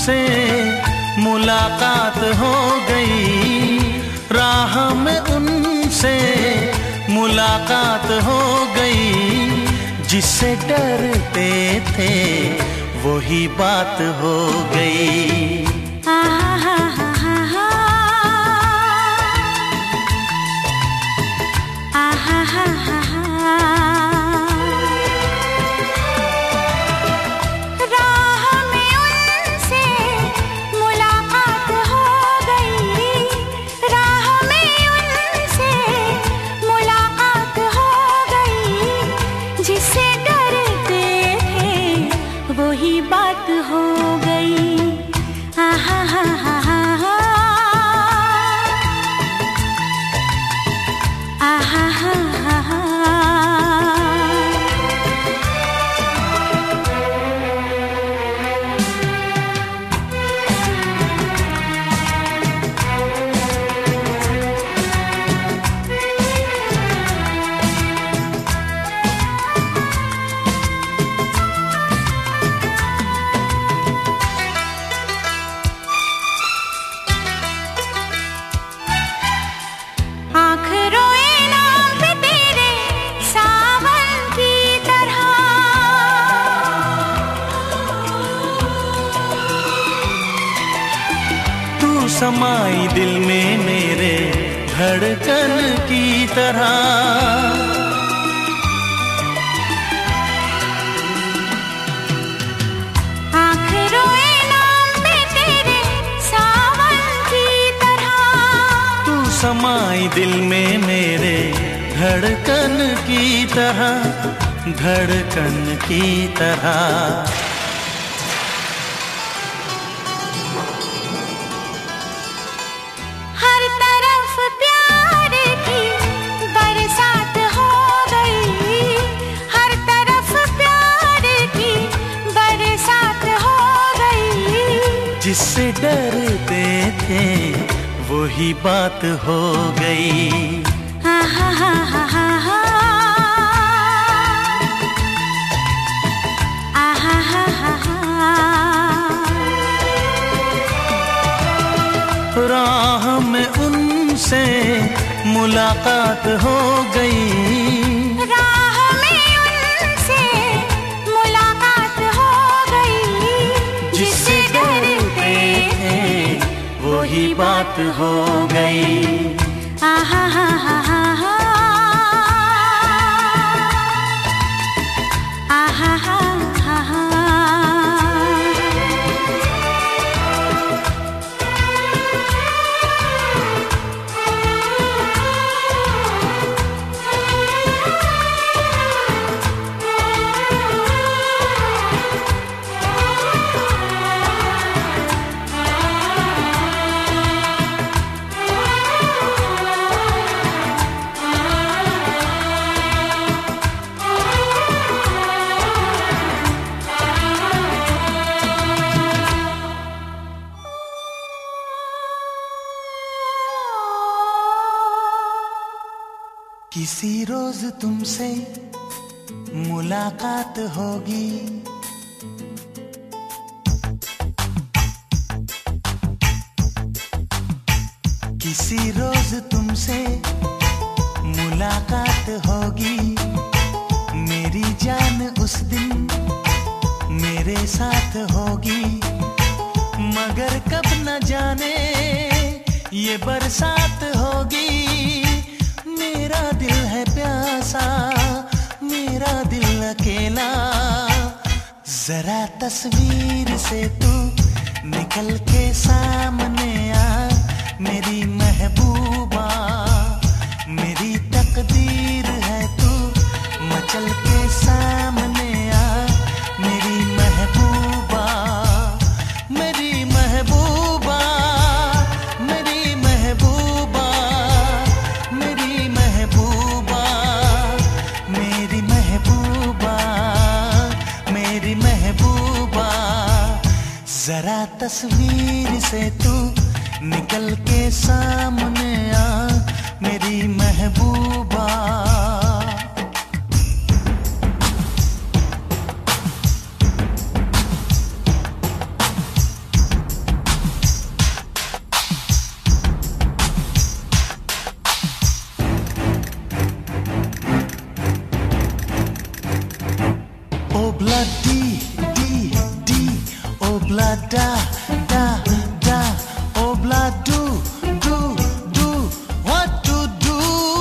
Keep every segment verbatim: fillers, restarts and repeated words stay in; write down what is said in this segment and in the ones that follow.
उनसे मुलाकात हो गई, राह में उनसे मुलाकात हो गई। जिससे डरते थे वही बात हो गई। समाई दिल में मेरे धड़कन की तरह, आँख रोए नाम पे तेरे सावन की तरह। तू समाई दिल में मेरे धड़कन की तरह, धड़कन की तरह। जिससे डरते थे वही बात हो गई। हा हा हा हा हा हा हा हा हा। राह में उनसे मुलाकात हो गई, वही बात हो गई। आहा हा हा हा हा आहा हा हा हा। किसी रोज तुमसे मुलाकात होगी, किसी रोज तुमसे मुलाकात होगी। मेरी जान उस दिन मेरे साथ होगी, मगर कब न जाने ये बरसात होगी। मेरा दिल है प्यासा, मेरा दिल अकेला, जरा तस्वीर से तू निकल के सामने आ। मेरी महबूबा, मेरी तकदीर है तू मचल के सामने आ। मेरी महबूबा, मेरी महबूबा, मेरी महबूबा, मेरी महबूबा, मेरी महबूबा, मेरी महबूबा। जरा तस्वीर से तू निकल के सामने आ मेरी महबूबा। bloody, D, D, oh blood, da, da, da, oh blood, do, do, do, what to do?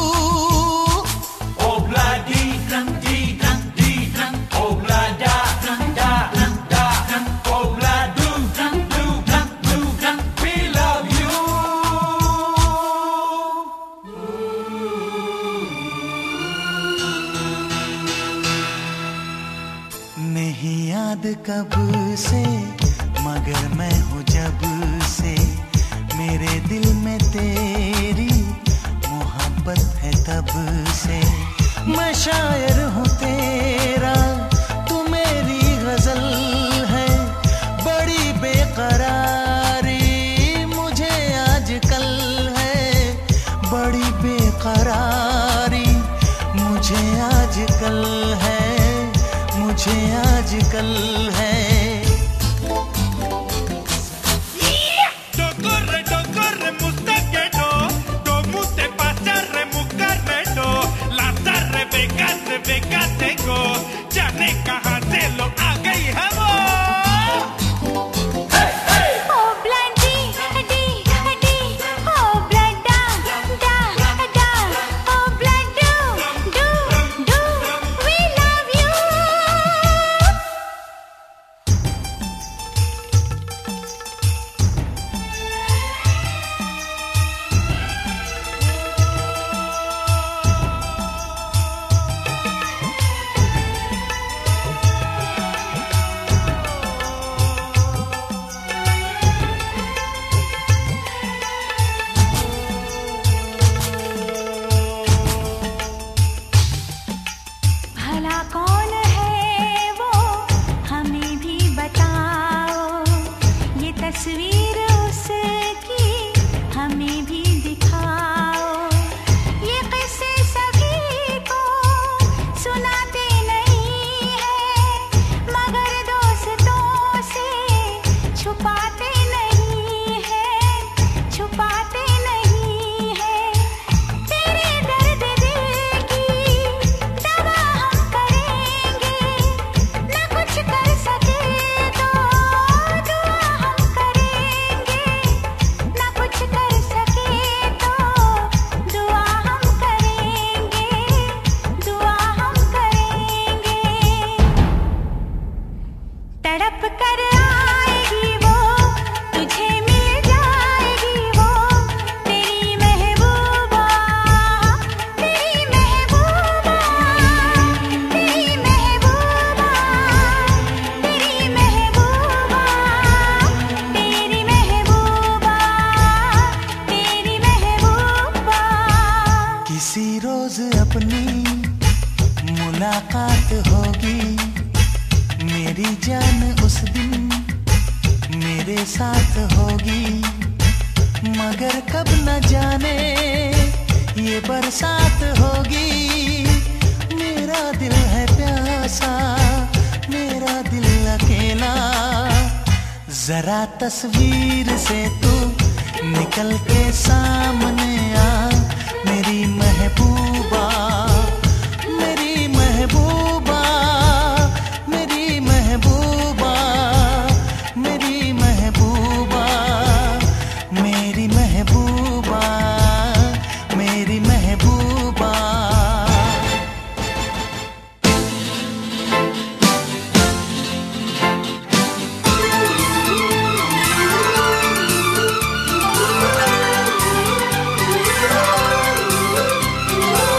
Oh bloody, drum, D, drum, D, drum, oh blood, da, drum, da, drum, da, drum, oh blood, do, drum, do, drum, do, drum, we love you. नहीं याद कब से मगर मैं हूँ जब से मेरे दिल में तेरी मोहब्बत है तब से मैं शायर हूँ तेरा तू मेरी गजल है बड़ी बेकरारी मुझे आजकल है बड़ी बेकरारी मुझे आजकल है मुझे आजकल है Pégate go, जाने कहाँ से लो आ गई है वो। Oh bloody, D, D, oh blood, da, da, da, oh blood, do, do, do, we love you. भला कौन है वो हमें भी बताओ ये तस्वीर उसकी हमें भी दिखाओ ये किस्से सभी को सुनाते नहीं है मगर दोस्तों से छुपाते नहीं है छुपाते नहीं है तेरे दर्द दिल की दवा हम करेंगे न कुछ कर सके तो दुआ हम करेंगे न कुछ कर सके तो दुआ हम करेंगे दुआ हम करेंगे तड़प कर आएगी वो तुझे मिल जाएगी वो तेरी महबूबा तेरी महबूबा तेरी महबूबा तेरी महबूबा तेरी महबूबा तेरी महबूबा किसी रोज अपनी मुलाकात होगी मेरी जान उस दिन मेरे साथ होगी मगर कब न जाने ये बरसात होगी मेरा दिल है प्यासा मेरा दिल अकेला जरा तस्वीर से तू निकल के सामने आ मेरी महबूबा मेरी महबूबा मेरी महबूबा मेरी महबूबा मेरी महबूबा मेरी महबूबा Oh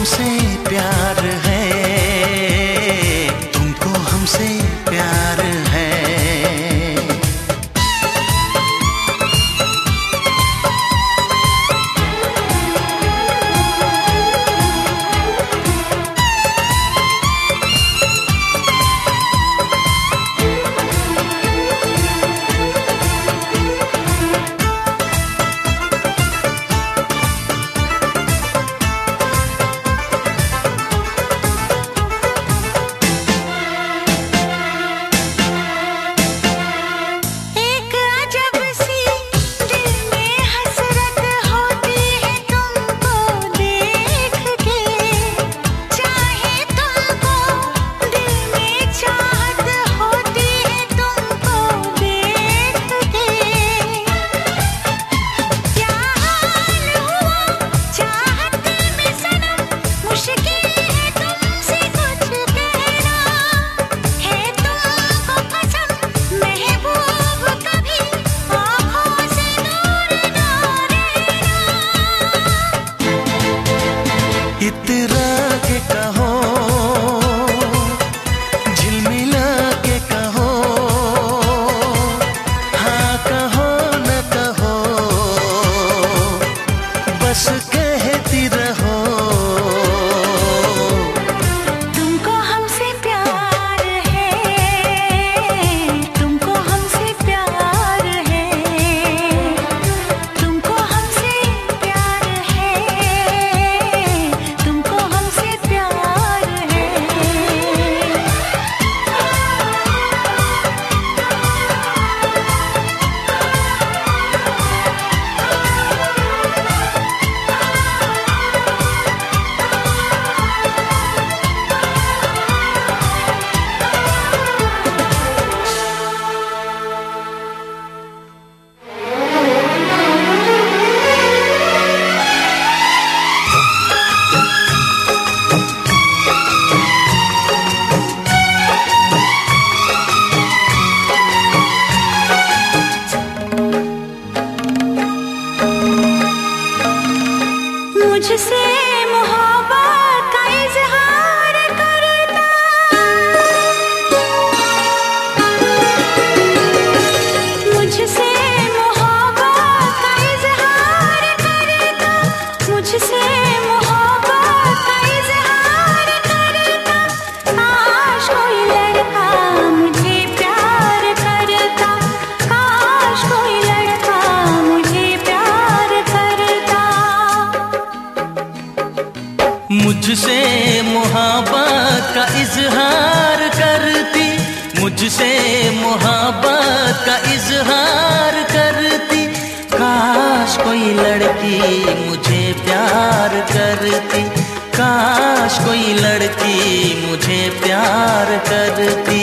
हमसे प्यार है, तुमको हमसे प्यार है। इतरा के कहो, झिलमिला के कहो, हाँ कहो न कहो, बस कहती रहो। तुमको हमसे प्यार है, तुमको हमसे प्यार है, तुमको हमसे प्यार है, तुमको हमसे प्यार है। मुझसे मोहब्बत का इजहार करता, मुझसे मोहब्बत का इजहार करता, मुझसे मोहब्बत का इजहार करता। काश कोई लड़का मुझे प्यार करता, काश कोई लड़का मुझे प्यार करता। मुझसे मोहब्बत का इजहार करती, मुझसे मोहब्बत का इजहार करती। काश कोई लड़की मुझे प्यार करती, काश कोई लड़की मुझे प्यार करती।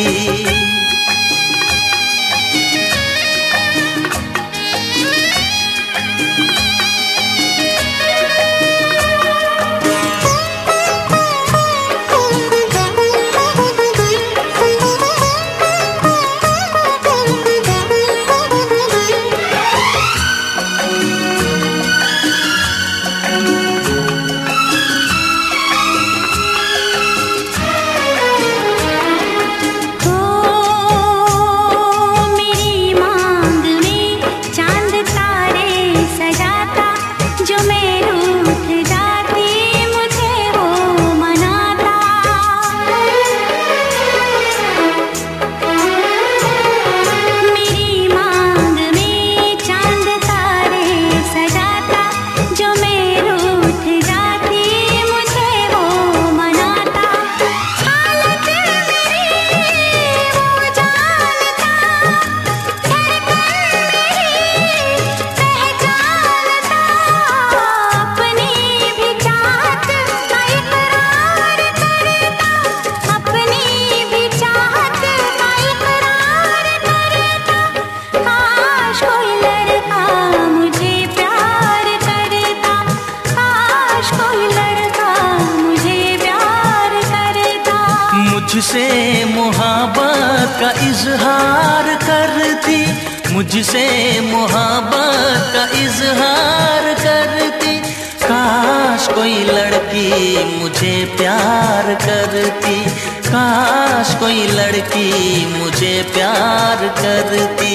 मुझसे मोहब्बत का इजहार करती, मुझसे मोहब्बत का इजहार करती। काश कोई लड़की मुझे प्यार करती, काश कोई लड़की मुझे प्यार करती।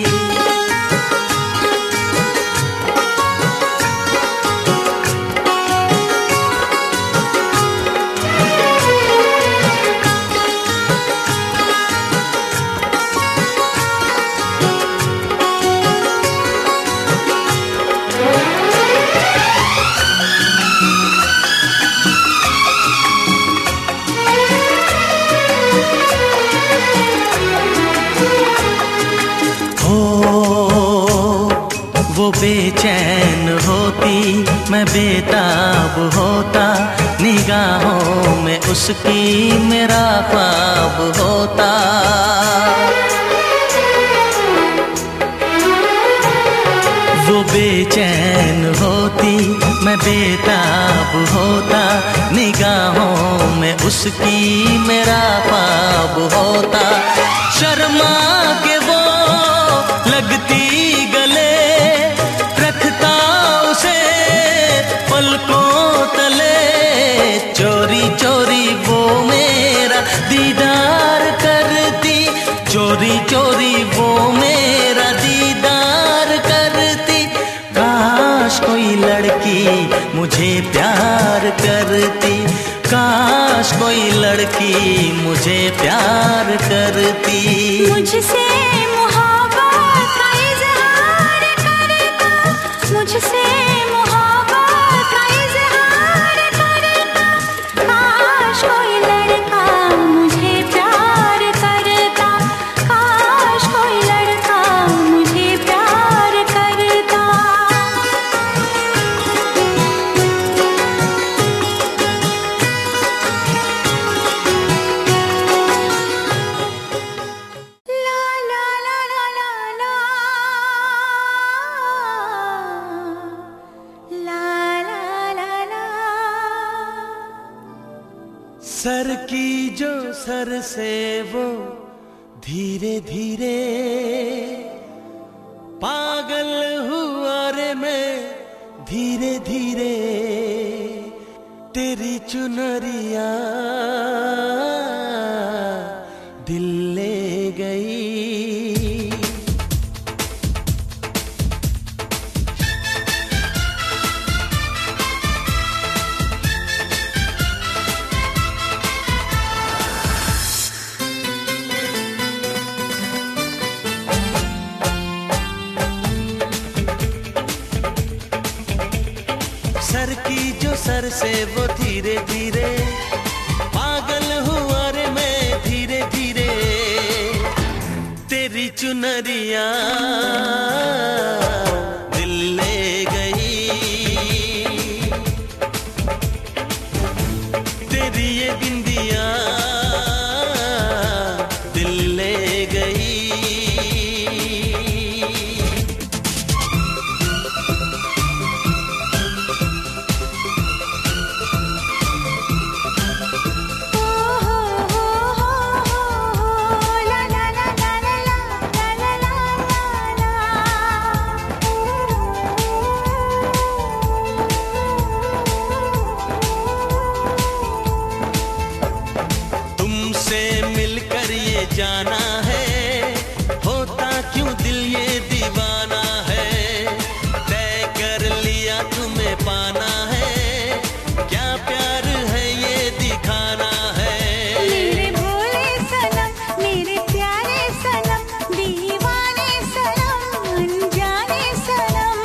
वो बेचैन होती, मैं बेताब होता, निगाहों में उसकी मेरा ख्वाब होता। वो बेचैन होती, मैं बेताब होता, निगाहों में उसकी मेरा ख्वाब होता। शर्मा के वो लगती गले, रखता उसे पलकों तले, चोरी चोरी वो मेरा दीदार करती, चोरी चोरी वो मेरा दीदार करती। काश कोई लड़की मुझे प्यार करती, काश कोई लड़की मुझे प्यार करती। मुझसे मोहब्बत का इज़हार करता, मुझसे मोहब्बत का इज़हार करता। काश कोई लड़का मुझे प्यार करता, काश कोई लड़का मुझे प्यार करता। सर की जो सर से वो धीरे धीरे पागल हुआ रे मैं, धीरे धीरे तेरी चुनरिया दिल ले गई। सर की जो सर से वो धीरे धीरे पागल हुआ रे मैं, धीरे धीरे तेरी चुनरिया दिल ले गई। तेरी ये बिंदिया दिल ले गई। जाना है होता क्यों दिल ये दीवाना है, तय कर लिया तुम्हें पाना है, क्या प्यार है ये दिखाना है। मेरे भोले सनम, मेरे प्यारे सनम, दीवाने सनम, अनजाने सनम।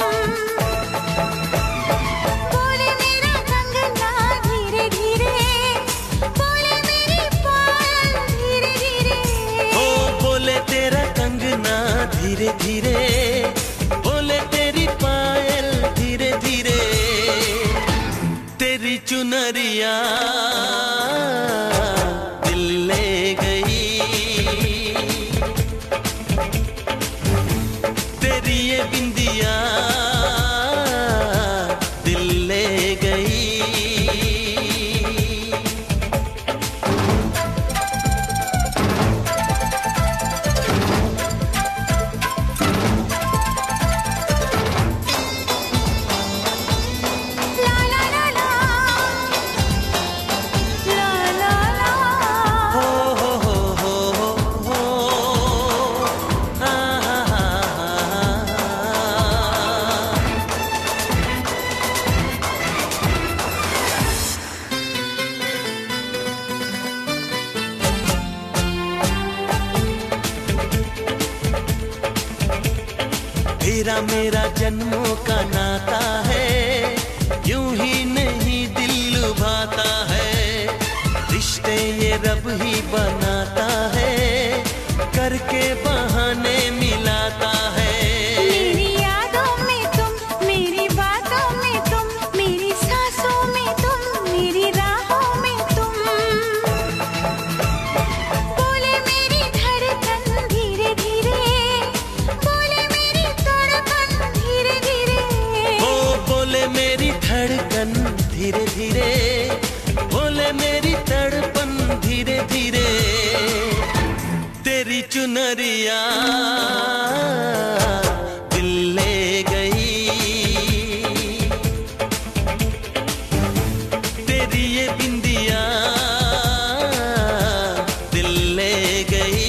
बोले मेरा कंगना धीरे धीरे, बोले मेरी पायल धीरे धीरे, बोले तेरा कंगना धीरे धीरे, बोले तेरी पायल धीरे धीरे, तेरी चुनरिया दिल ले गई। तेरी ये बिंदिया दिल ले गई। ला तेरा मेरा जन्मों का नाता है, यूं ही नहीं दिल लुभाता है। रिश्ते ये रब ही बनाता है, करके बहाने मिलाता है। मेरी यादों में तुम, मेरी बातों में तुम, मेरी सांसों में तुम, मेरी राहों में तुम। बोले मेरी धड़कन धीरे धीरे, बोले मेरी धड़कन धीरे धीरे। ओ बोले मेरी धड़कन धीरे धीरे, बोले मेरी तड़पन धीरे धीरे। तेरी चुनरिया दिल ले गई, तेरी ये बिंदिया दिल ले गई।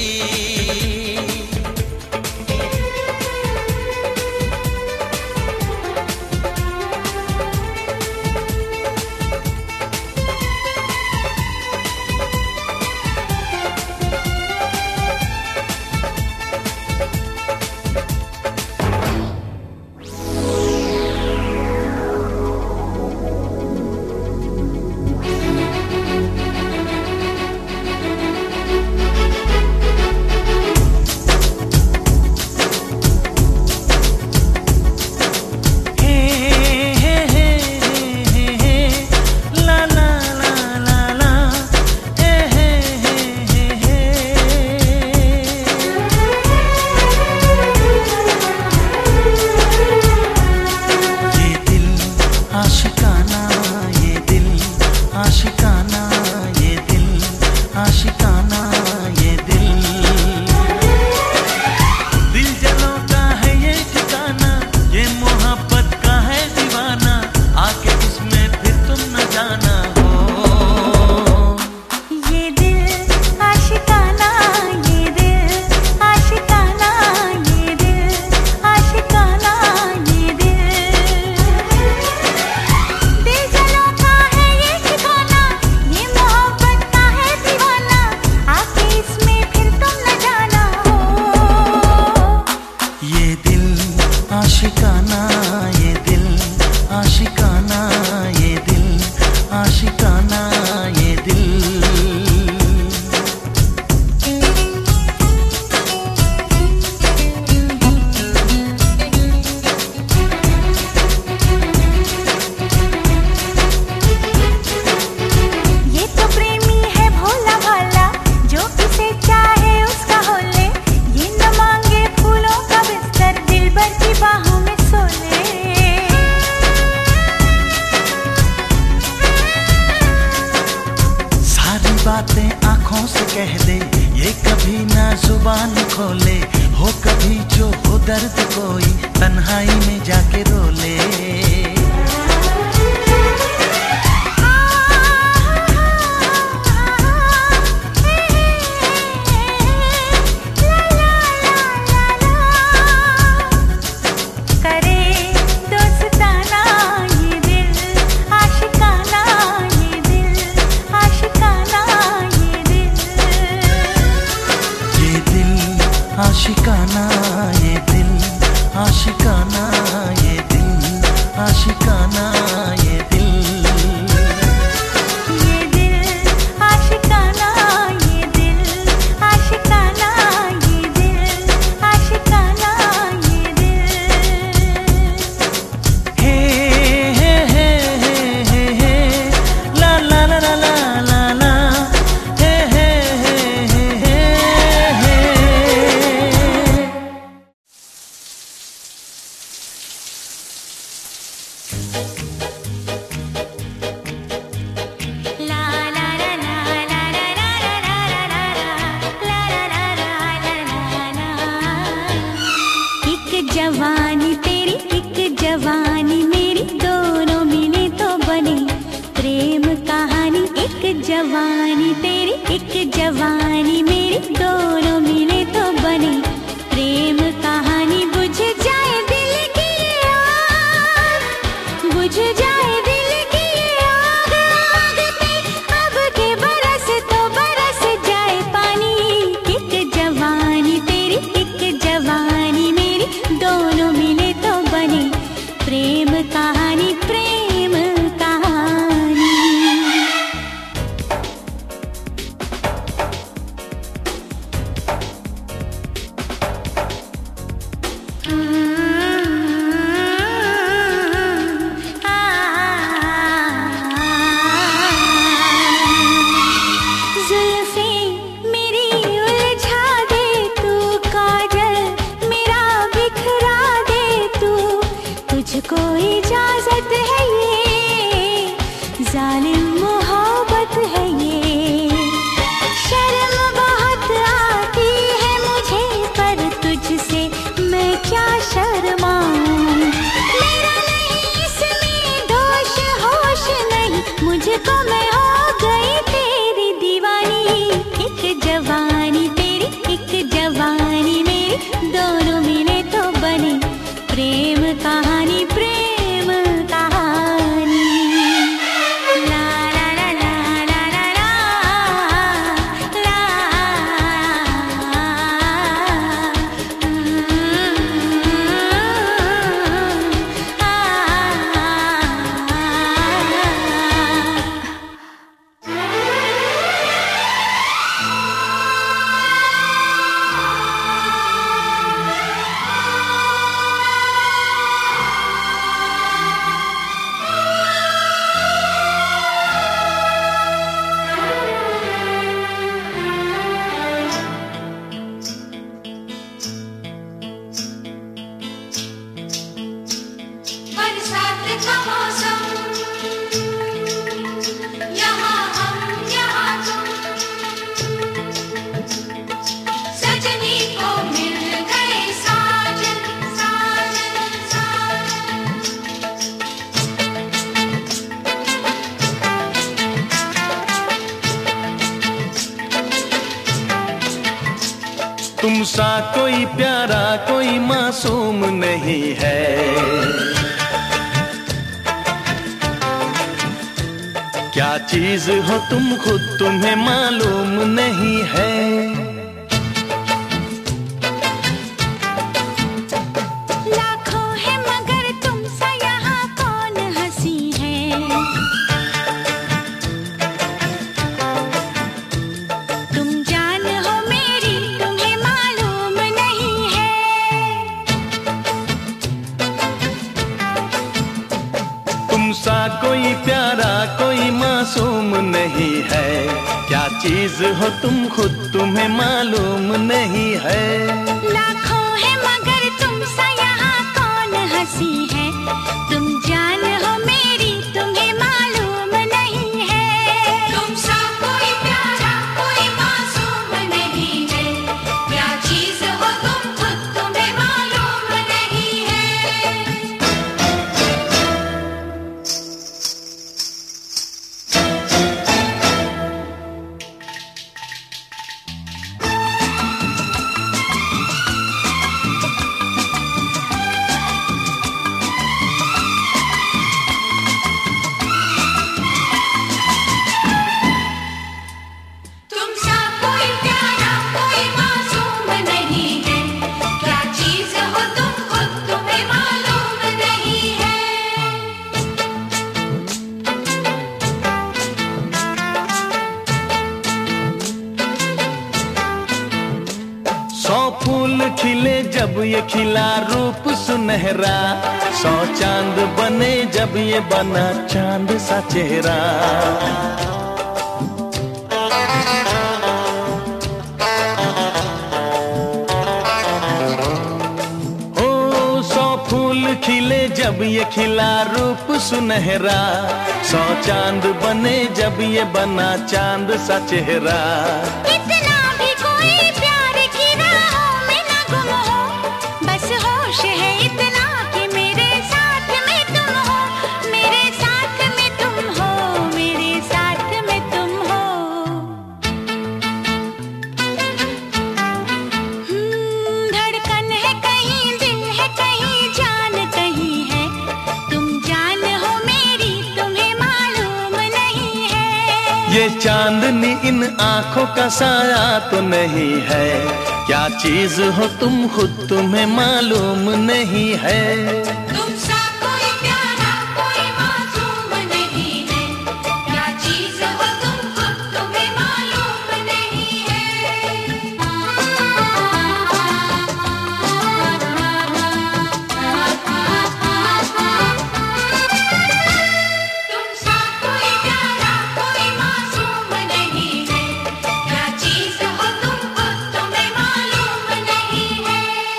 बातें आंखों से कह दे, ये कभी ना जुबान खोले। हो कभी जो हो दर्द कोई तन्हाई में जाके रो ले। आशिकाना ये दिल, आशिकाना ये दिल, आशिक मैं हो गई तेरी दीवानी, एक जवानी तेरी एक जवानी मेरी, दोनों मिले तो बने प्रेम कहानी, प्रेम कहानी। ला ला ला ला ला ला ला ला बरसात का मौसम, यहाँ हम यहाँ तुम, सजनी को मिल गए साजन साजन साजन। तुम सा कोई प्यारा कोई मासूम नहीं है, क्या चीज हो तुम खुद तुम्हें मालूम नहीं है। लाखों है मगर तुम सा यहाँ कौन हंसी है, तुम जान हो मेरी तुम्हें मालूम नहीं है। तुम सा कोई प्यारा कोई मासूम नहीं है, क्या चीज हो तुम खुद तुम्हें मालूम नहीं है। लाखों है मगर तुम सा यहाँ कौन हंसी है, तुम जान हो मेरी तुम्हें मालूम नहीं है। तुम सा कोई प्यारा कोई मासूम नहीं है, क्या चीज हो तुम खुद तुम्हें मालूम नहीं है। तुम सा कोई प्यारा कोई मासूम नहीं है, क्या चीज हो तुम खुद तुम्हें मालूम नहीं है। सौ फूल खिले जब ये खिला रूप सुनहरा, सौ चांद बने जब ये बना चांद सा चेहरा। ओ सौ फूल खिले जब ये खिला रूप सुनहरा, सौ चांद बने जब ये बना चांद सा चेहरा। इतना भी कोई प्यार की राहों में न गुम हो, बस होश है इतना कि मेरे साथ में तुम हो, मेरे साथ में तुम हो, मेरे साथ में तुम हो। हम्म, धड़कन है कहीं दिल है कहीं जान कहीं है, तुम जान हो मेरी तुम्हें मालूम नहीं है। ये चांदनी इन आंखों का साया तो नहीं है, क्या चीज हो तुम खुद तुम्हें मालूम नहीं है। तुम सा कोई प्यारा कोई मासूम नहीं है, क्या चीज हो तुम खुद तुम्हें मालूम नहीं है। तुम सा कोई प्यारा कोई मासूम नहीं है, क्या चीज हो तुम खुद तुम्हें मालूम नहीं है।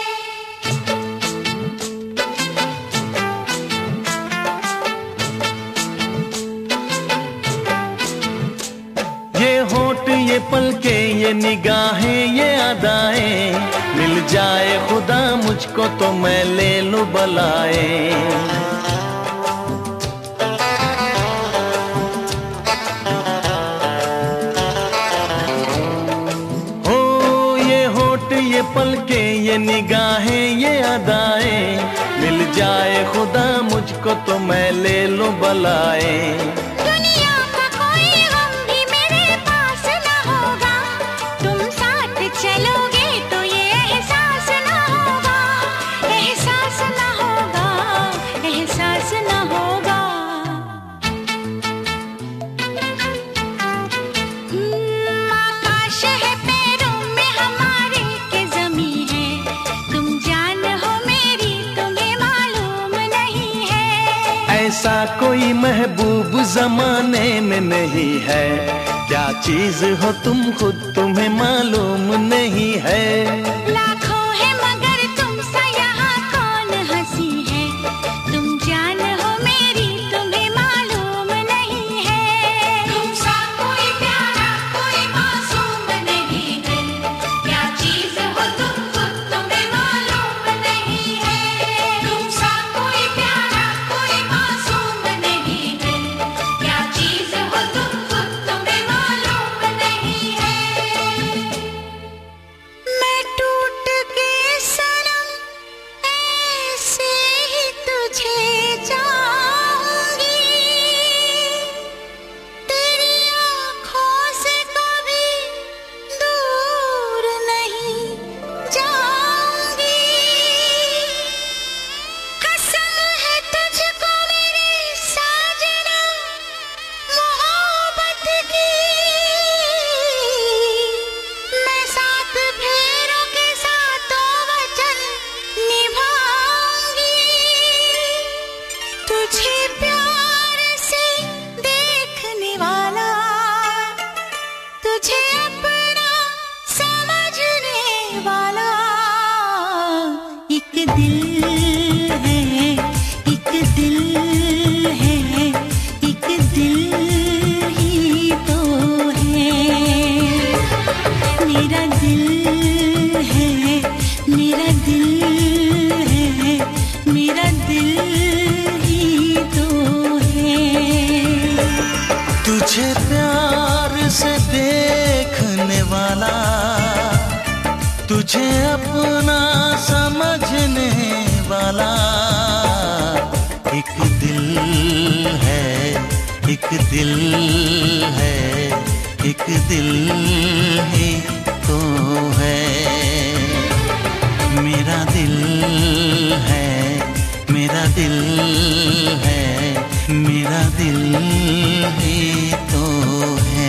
ये होठ ये पलके ये निगाहें ये अदाएं, मिल जाए खुदा मुझको तो मैं ले लूं बलाएं। पल के ये निगाहें ये अदाएं, मिल जाए खुदा मुझको तो मैं ले लूं बलाए। दुनिया का कोई गम भी मेरे पास न होगा, तुम साथ चलोगे तो ये एहसास न होगा, एहसास न होगा, एहसास न होगा। हम्म, आकाश है पैरों में हमारे के ज़मीं है, तुम जान हो मेरी तुम्हें मालूम नहीं है। ऐसा कोई महबूब जमाने में नहीं है, क्या चीज हो तुम खुद तुम्हें मालूम नहीं है। लाखों है मगर तुम सा यहाँ कौन हंसी है, तुम जान हो मेरी तुम्हें मालूम नहीं है। तुम सा कोई प्यारा कोई मासूम नहीं है, क्या चीज हो तुम खुद तुम्हें मालूम नहीं है। तुम सा कोई प्यारा कोई मासूम नहीं है, क्या चीज हो तुम खुद तुम्हें मालूम नहीं है। मैं टूट के सनम ऐसे ही तुझे चाहूंगी, तेरी आँखों से कभी दूर नहीं जाऊंगी। कसम है तुझको मेरी साजना मोहब्बत की, मैं सात फेरों के सातों वचन निभाऊंगी। तुझे प्यार से देखने वाला, तुझे अपना समझने वाला एक दिल है, एक दिल है, एक दिल ही तो है। मेरा दिल है, मेरा दिल है, मेरा दिल ही तो है। तुझे प्यार से देखने वाला, तुझे अपना समझने वाला एक दिल है, एक दिल है, एक दिल ही तो है। मेरा दिल है, मेरा दिल है, मेरा दिल ही तो है।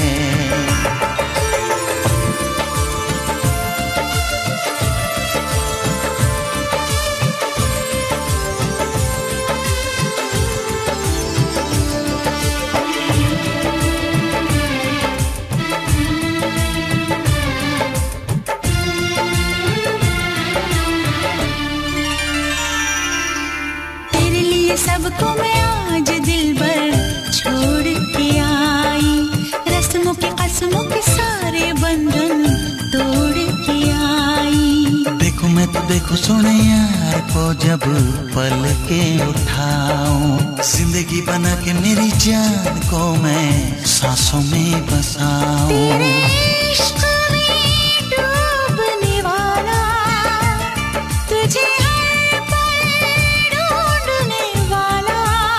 तेरे लिए सबको मैं आज दिल भर छोड़ के आई, रस्मों के कसमों के सारे बंधन तोड़ के आई। देखो मैं तो देखो सोने यार को जब पल के उठाऊं, जिंदगी बना के मेरी जान को मैं सांसों में बसाऊं। तेरे इश्क में डूबने वाला, तुझे हर पल ढूंढने वाला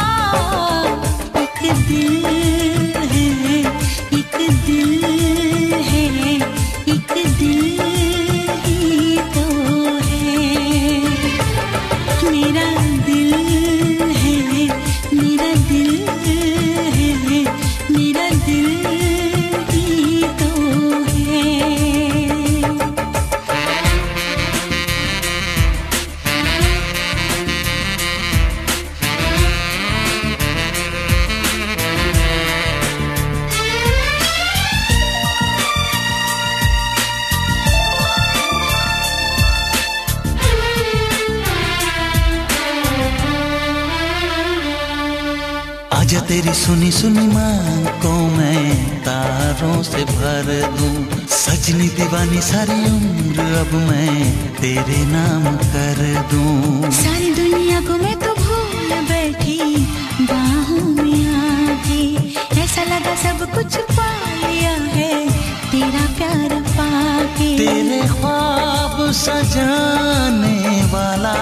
एक दिल है, एक दिल है, एक दिल ही तो है। मेरा दिल है, मेरा दिल है, मेरा दिल ही तो है। आजा तेरी सुनी सुनी मांग को मैं तारों से भर दूं, सजनी दीवानी सारी उम्र अब मैं तेरे नाम कर दूं। सारी दुनिया को मैं तो भूल बैठी बाहों में आके, ऐसा लगा सब कुछ पा लिया है तेरा प्यार पाके। तेरे ख्वाब सजाने वाला,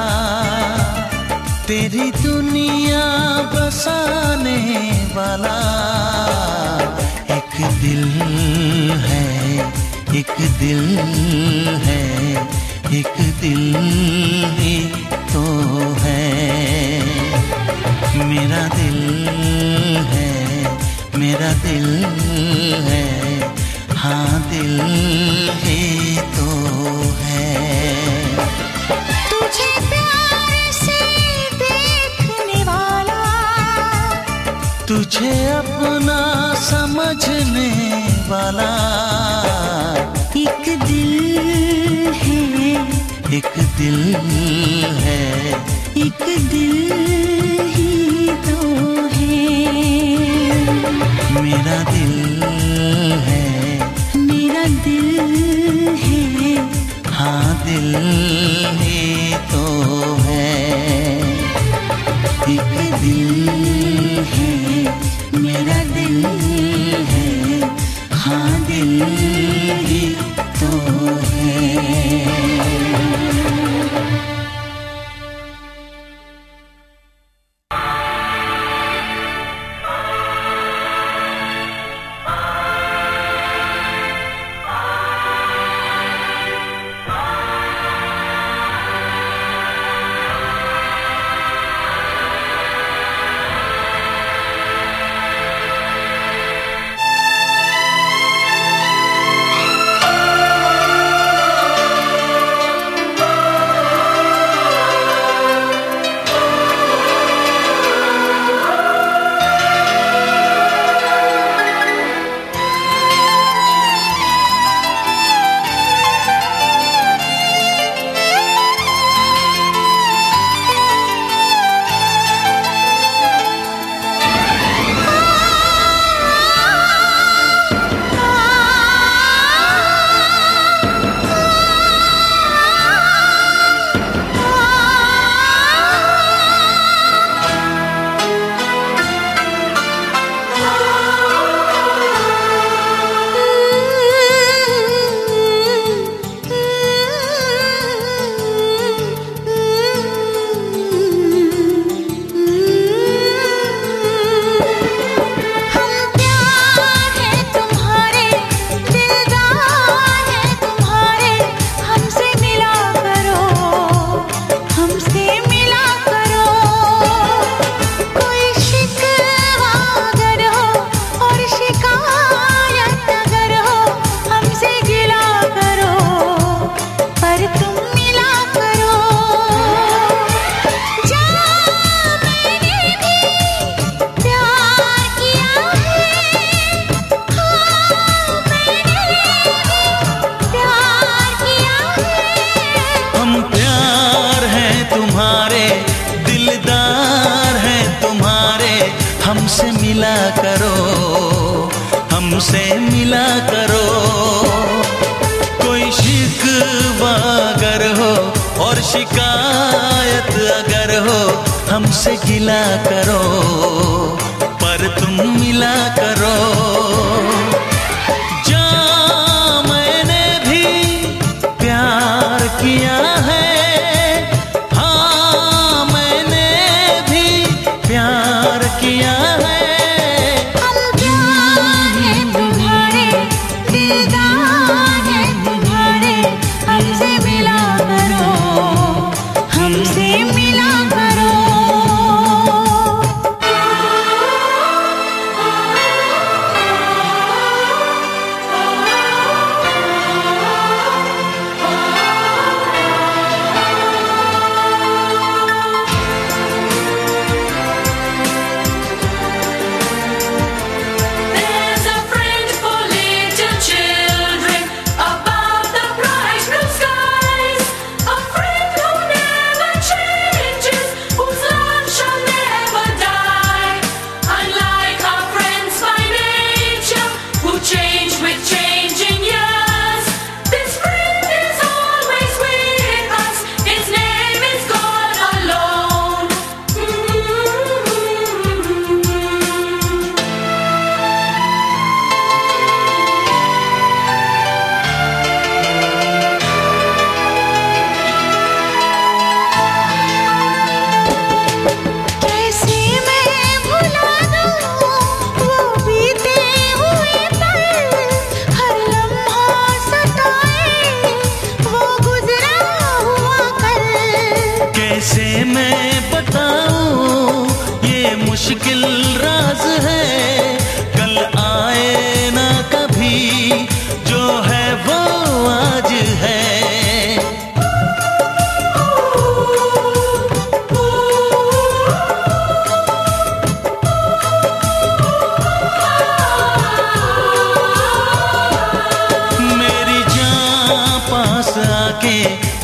तेरी दुनिया बसाने वाला एक दिल है, एक दिल है, एक दिल ही तो है। मेरा दिल है, मेरा दिल है, हाँ दिल ही तो है। तुझे प्यार से देखने वाला, तुझे अपना समझने वाला एक दिल है, एक दिल है, एक दिल ही तो है। मेरा दिल है, मेरा दिल है, हाँ दिल ही तो है। एक दिल है, मेरा दिल है, हाँ दिल ही तो है। हमसे मिला करो, हमसे मिला करो। कोई शिकवा अगर हो और शिकायत अगर हो, हमसे गिला करो, पर तुम मिला करो। जा मैंने भी प्यार किया है, हाँ मैंने भी प्यार किया है। हम प्यार है तुम्हारे, दिलदार है तुम्हारे, हमसे मिला करो, हमसे मिला करो।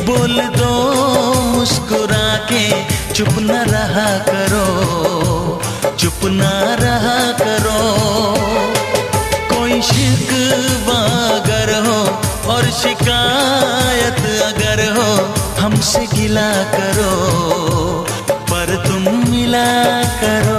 बोल दो मुस्कुरा के, चुप न रहा करो, चुप न रहा करो। कोई शिकवा अगर हो और शिकायत अगर हो, हमसे गिला करो, पर तुम मिला करो।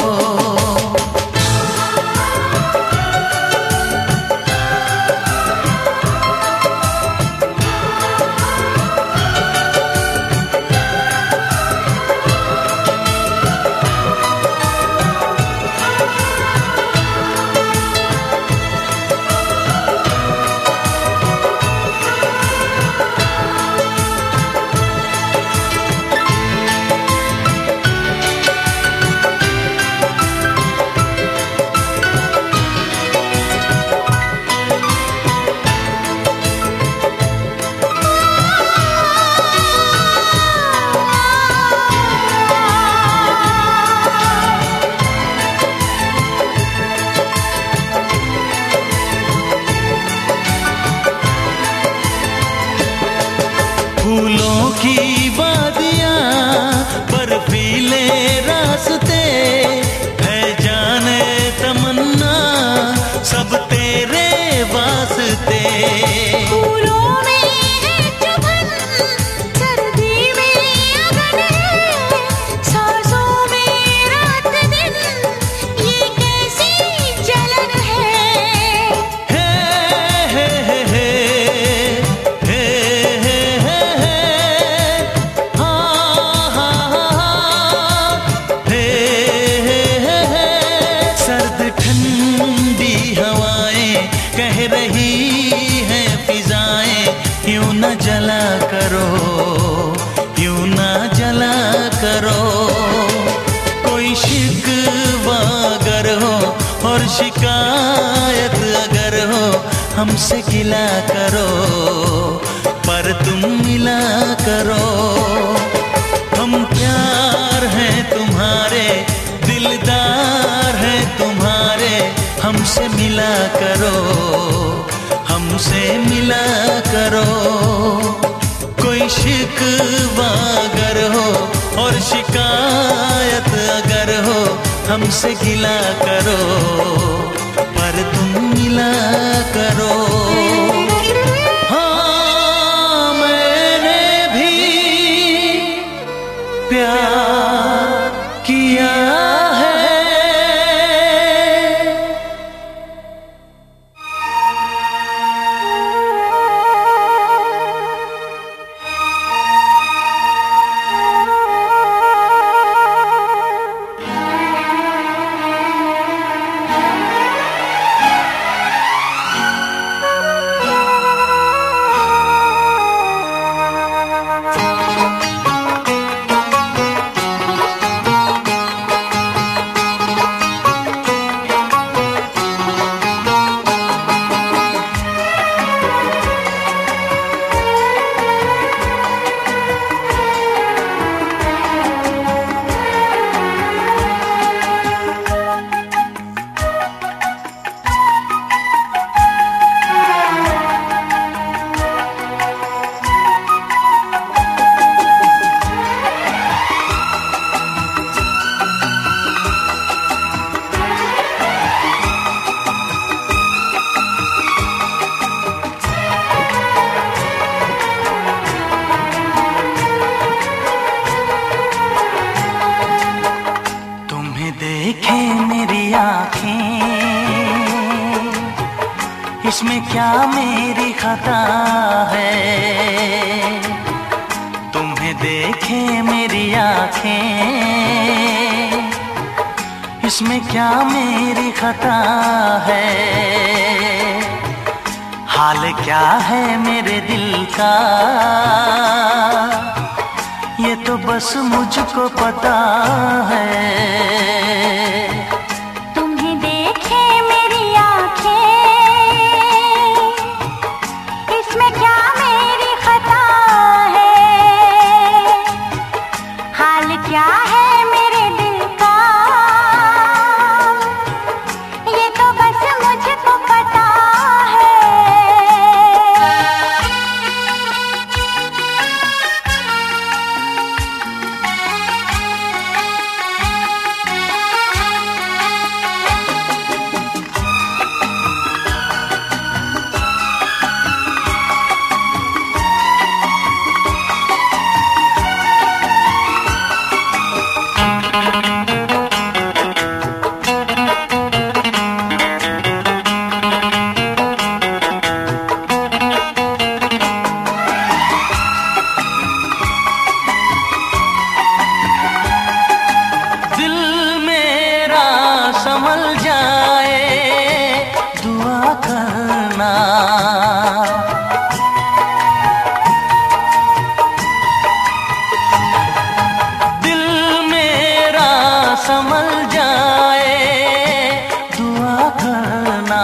फूलों की वादियाँ, बर्फीले रास्ते, है जाने तमन्ना सब तेरे वास्ते। फूलों में है चुभन, सर्दी में अगन है, सांसों में रात दिन, ये कैसी जलन है। हे हे हे हे हे हे हे हाँ हाँ हाँ हे हे हे। सर्द ठंडी हवाएं कह रही हैं फिजाएं, यूं न जला करो, यूं न जला करो। कोई शिकवा अगर हो और शिकायत अगर हो, हमसे गिला करो, पर तुम मिला करो। हम प्यार हैं तुम्हारे, दिलदार हैं तुम्हारे, हमसे मिला करो, हमसे मिला करो। कोई शिकवा अगर हो और शिकायत अगर हो, हमसे गिला करो, पर तुम मिला करो। हाँ मैंने भी प्यार किया है। इसमें क्या मेरी खता है, तुम्हें देखे मेरी आँखें, इसमें क्या मेरी खता है। हाल क्या है मेरे दिल का, ये तो बस मुझको पता है। तुम्हें देखे मेरी आँखें, इसमें क्या मेरी खता है। हाल क्या है मेरे दिल का, ये तो बस मुझको पता है। करना। दिल मेरा संभल जाए दुआ करना,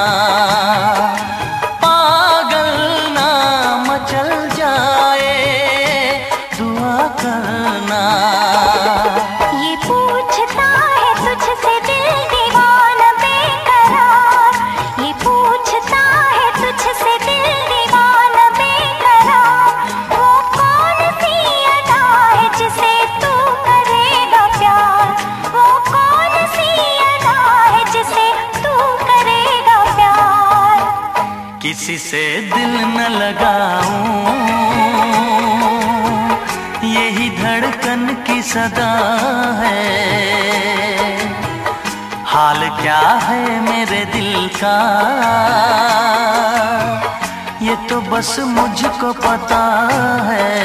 पागल ना मचल जाए दुआ करना। ये पूछता है तुझसे दिल दीवाना बेकरार, ये पूछता है तुझसे दिल दीवाना बेकरार। वो कौन सी अदा है जिसे तू करेगा प्यार, वो कौन सी अदा है जिसे तू करेगा प्यार। किसी से दिल न लगाऊं यही धड़कन की सदा है। हाल क्या है मेरे दिल का ये तो बस मुझको पता है।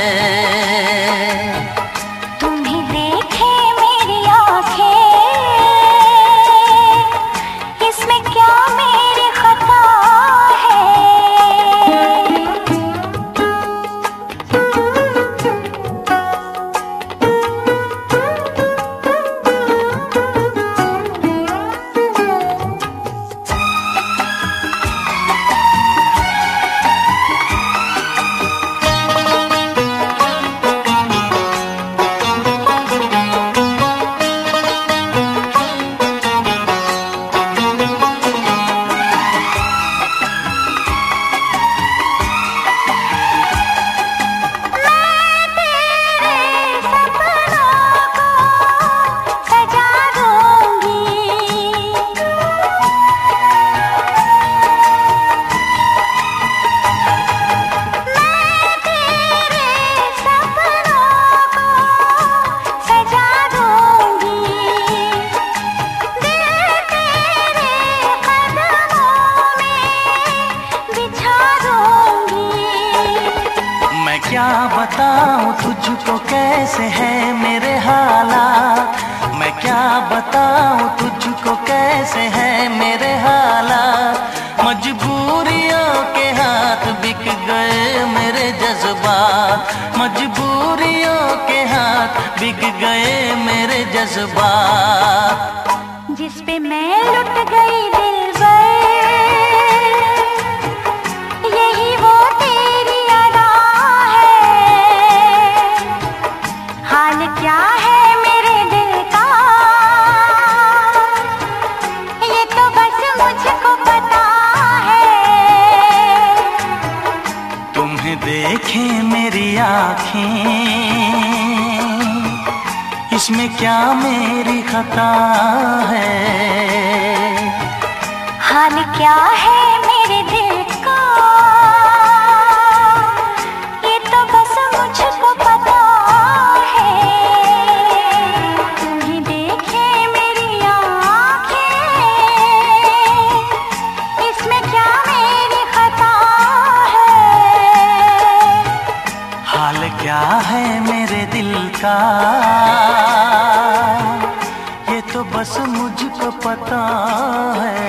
तुम्हें देखे मेरी आंखें, इसमें क्या मेरी खता है। क्या बताऊं तुझको कैसे है मेरे हालात, मैं क्या बताऊं तुझको कैसे है मेरे हालात। मजबूरियों के हाथ बिक गए मेरे जज्बात, मजबूरियों के हाथ बिक गए मेरे जज्बात। जिस पे मैं लुट गई दिलबर, यही वो तेरी अदा है। हाल क्या है मेरे दिल का ये तो बस मुझको पता है। तुम्हें देखे मेरी आँखें इसमें क्या मेरी खता है। हाल क्या है मेरे दिल का ये तो बस मुझको पता है। तुम्हें देखे मेरी आँखें इसमें क्या मेरी खता है। हाल क्या है मेरे दिल का ये तो बस मुझको पता है।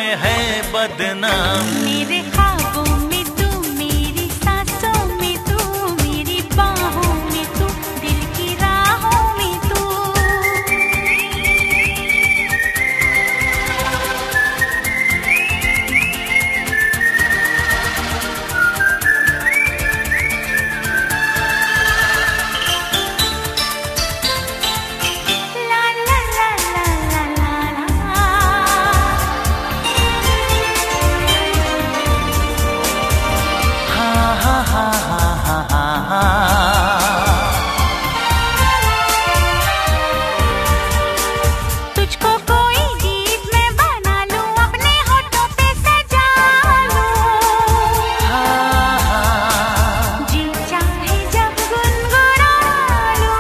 में है बदनाम। मेरे ख्वाबों में तू, मेरी सांसों में तू, मेरी बाहों में तू, दिल की राहों में तू। ला ला ला ला ला ला ला। हाँ हाँ हाँ हाँ हाँ हाँ हाँ। तुझको कोई गीत मैं बना लूं, अपने होठों पे सजा लूं। हाँ हाँ। जी चाहे जब गुनगुना लूं।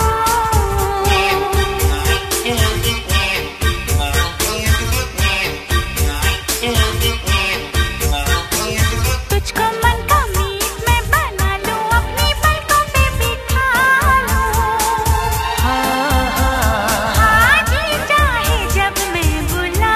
तुझको मन का मीत मैं बना लूं, अपनी पलकों पे बिठा लूं। हाँ हाँ। हाँ जी चाहे जब मैं बुला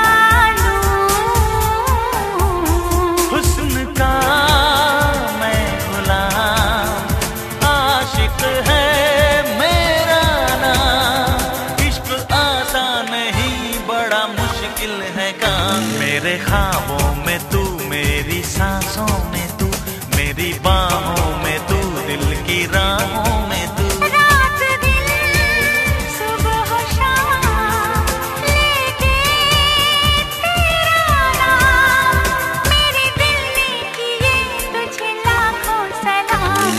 लूं। हुस्न का मैं गुलाम, आशिक है मेरा नाम। इश्क आसान नहीं, बड़ा मुश्किल है काम। मेरे ख्वाबों में तू, मेरी सांसों में तू, मेरी बाहों में तू, दिल की राहों में तू। रात दिन सुबह शाम लेके तेरा नाम, मेरे दिल ने किए तुझे लाखों सलाम।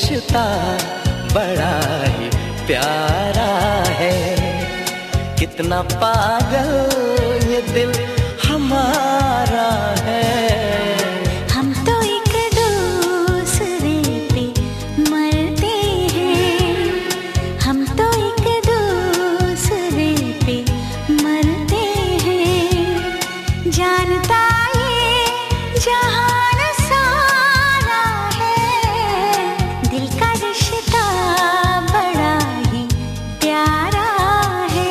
रिश्ता बड़ा ही प्यारा है। कितना पागल ये दिल हमारा है। हम तो एक दूसरे पे मरते हैं, हम तो एक दूसरे पे मरते हैं। जानता ये जहान सारा है, दिल का रिश्ता बड़ा ही प्यारा है।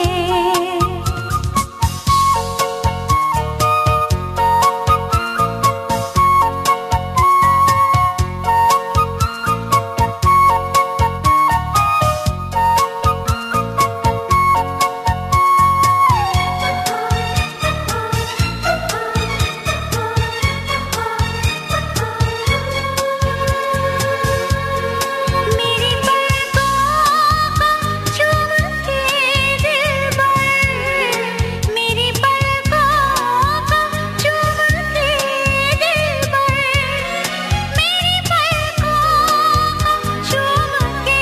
मेरी पलकों को चूम के दिलबर, मेरी पलकों को चूम के दिलबर, मेरी पलकों को चूम के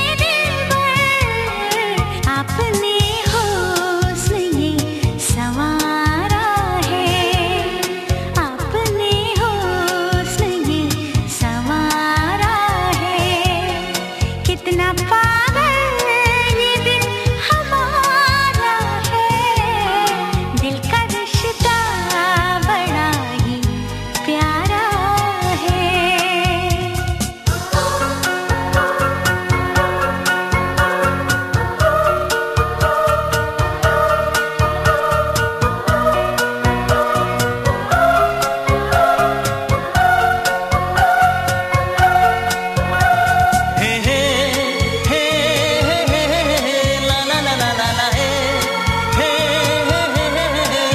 दिलबर। आपने हुस्न ये संवारा है, आपने हुस्न ये संवारा है। कितना पागल ये दिल हमारा है, दिल का रिश्ता बड़ा ही प्यारा है। हे हे हे हे हे ला ला ला ला ला ला हे हे हे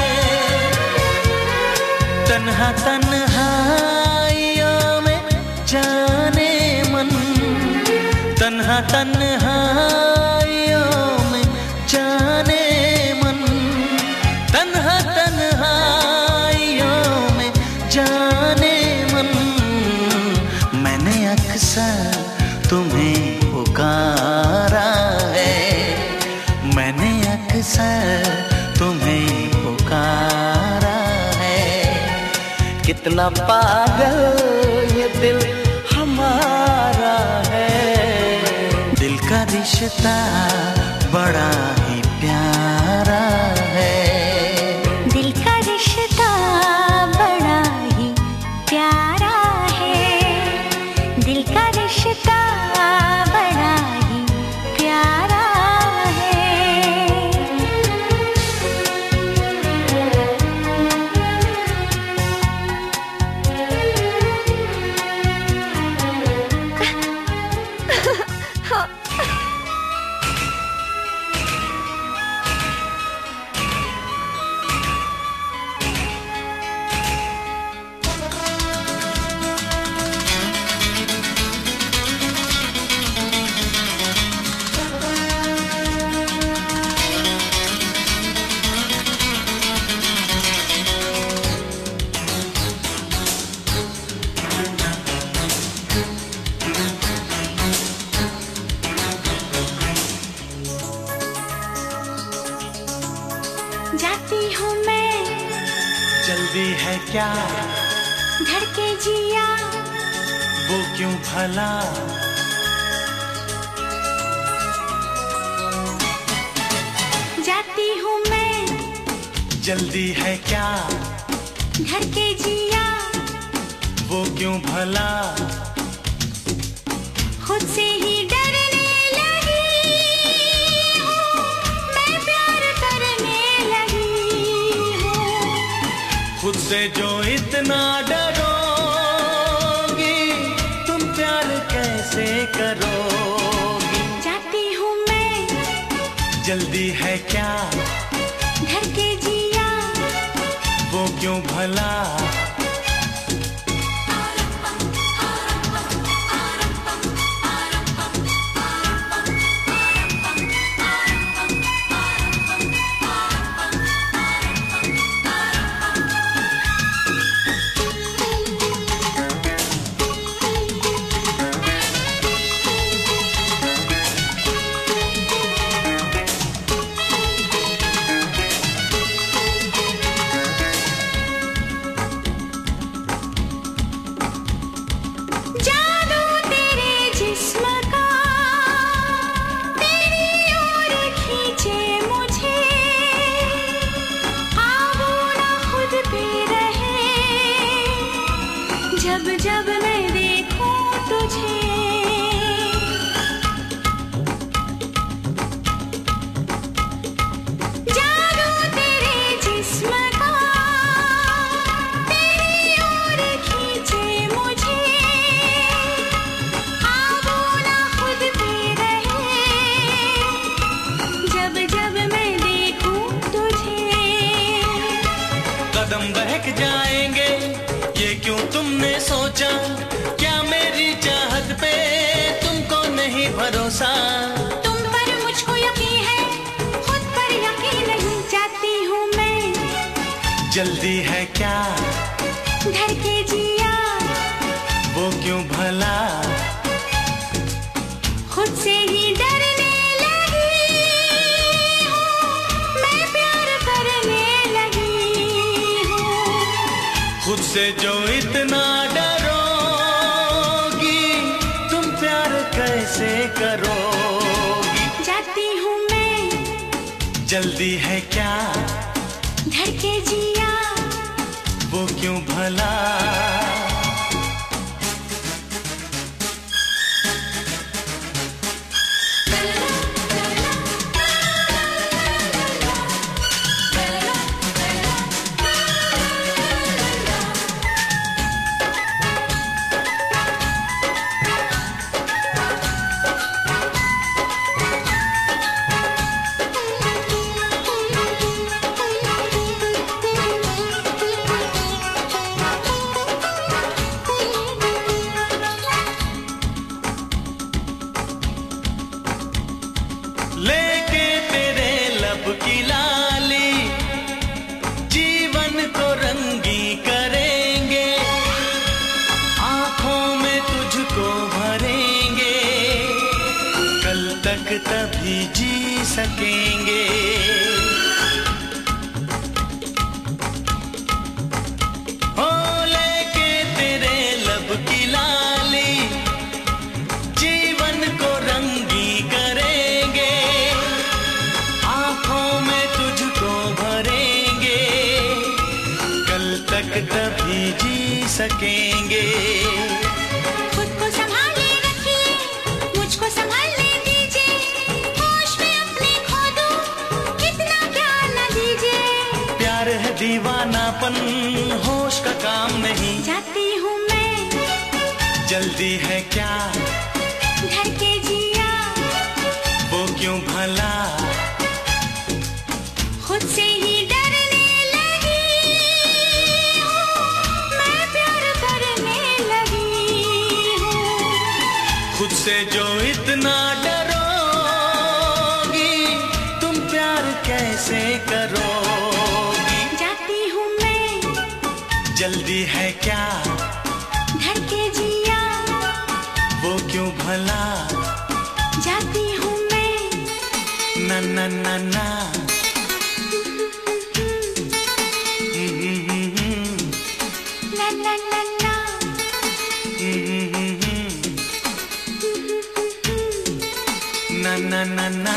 तन्हा तन्हाइयों में जाने मन, तन्हा तन्हाइयों में जाने मन, तन्हा तन्हाइयों में जाने मन। मैंने अक्सर तुम्हें पुकारा है, मैंने अक्सर तुम्हें पुकारा है। कितना पागल ये दिल हमारा है, दिल का रिश्ता बड़ा ही प्यारा है। दिल का रिश्ता बड़ा ही प्यारा है, दिल का रिश्ता बड़ा ही प्यारा है। जाती हूँ मैं, जल्दी है क्या धड़के जिया, वो क्यों भला, जाती हूँ मैं, जल्दी है क्या धड़के जिया, वो क्यों भला। खुद से ही डरने लगी हूँ, मैं प्यार करने लगी हूँ। खुद से जो इतना डरोगी, तुम प्यार कैसे करोगी। जाती हूँ मैं, जल्दी है क्या धड़के जिया, वो क्यों भला। जल्दी है क्या धर के जिया, वो क्यों भला खुद से ही डरने लगी हूँ, मैं प्यार करने लगी हूँ। खुद से जो इतना डरोगी तुम प्यार कैसे करोगी। जाती हूँ मैं, जल्दी है क्या धर के जिया, वो क्यों भला लेके तेरे लब की लाली जीवन को रंगी करेंगे, आंखों में तुझको भरेंगे, कल तक तभी जी सकेंगे। हो लेके तेरे लब की लाली जीवन को रंगी करेंगे, आंखों में तुझको भरेंगे, कल तक तभी जी सकेंगे। खुद को संभाले रखिए, मुझको संभालने दीजिए, होश में अपने खो दूं, कितना प्यार न दीजिए। प्यार है दीवानापन, होश का काम नहीं। जाती हूँ मैं, जल्दी है क्या धर के जिया, वो क्यों भला खुद से ही डरने लगी हूँ, मैं प्यार करने लगी हूँ। खुद से जो इतना डरोगी तुम प्यार कैसे करोगी। जाती हूँ मैं, जल्दी है क्या धर के जिया, वो क्यों भला जाती हूँ मैं, ना ना ना ना हम्म, हम्म, हम्म, ला ला ला ला, हम्म, हम्म, हम्म, ना ना ना ना।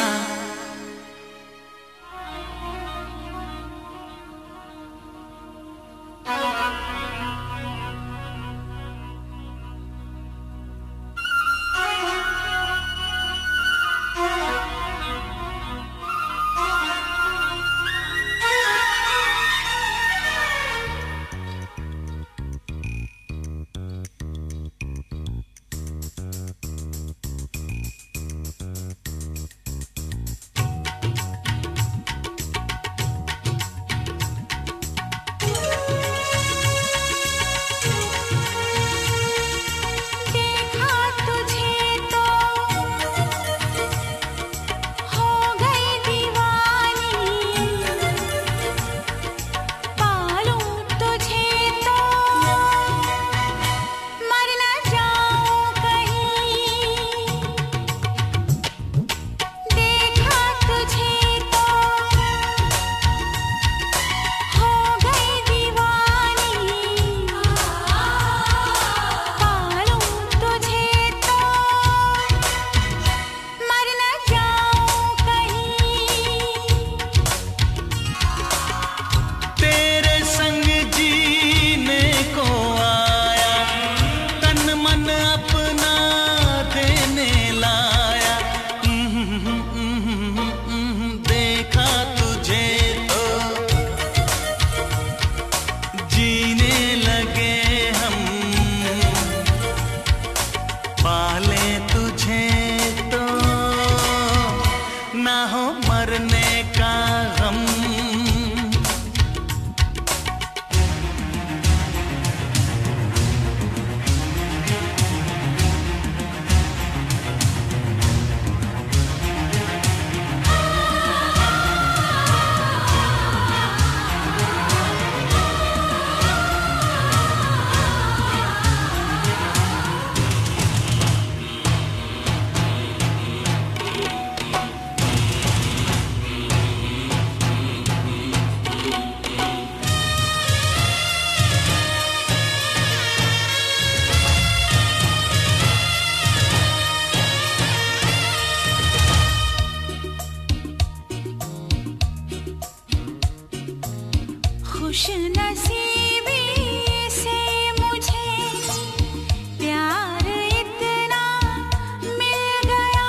खुश नसीबी से मुझे प्यार इतना मिल गया,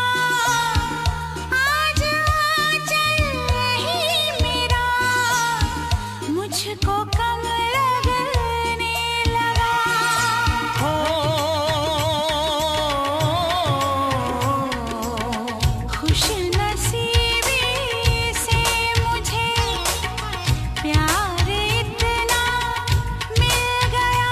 आज आंचल ही मेरा मुझको कम लगने लगा। हो खुश नसीबी से मुझे प्यार इतना मिल गया,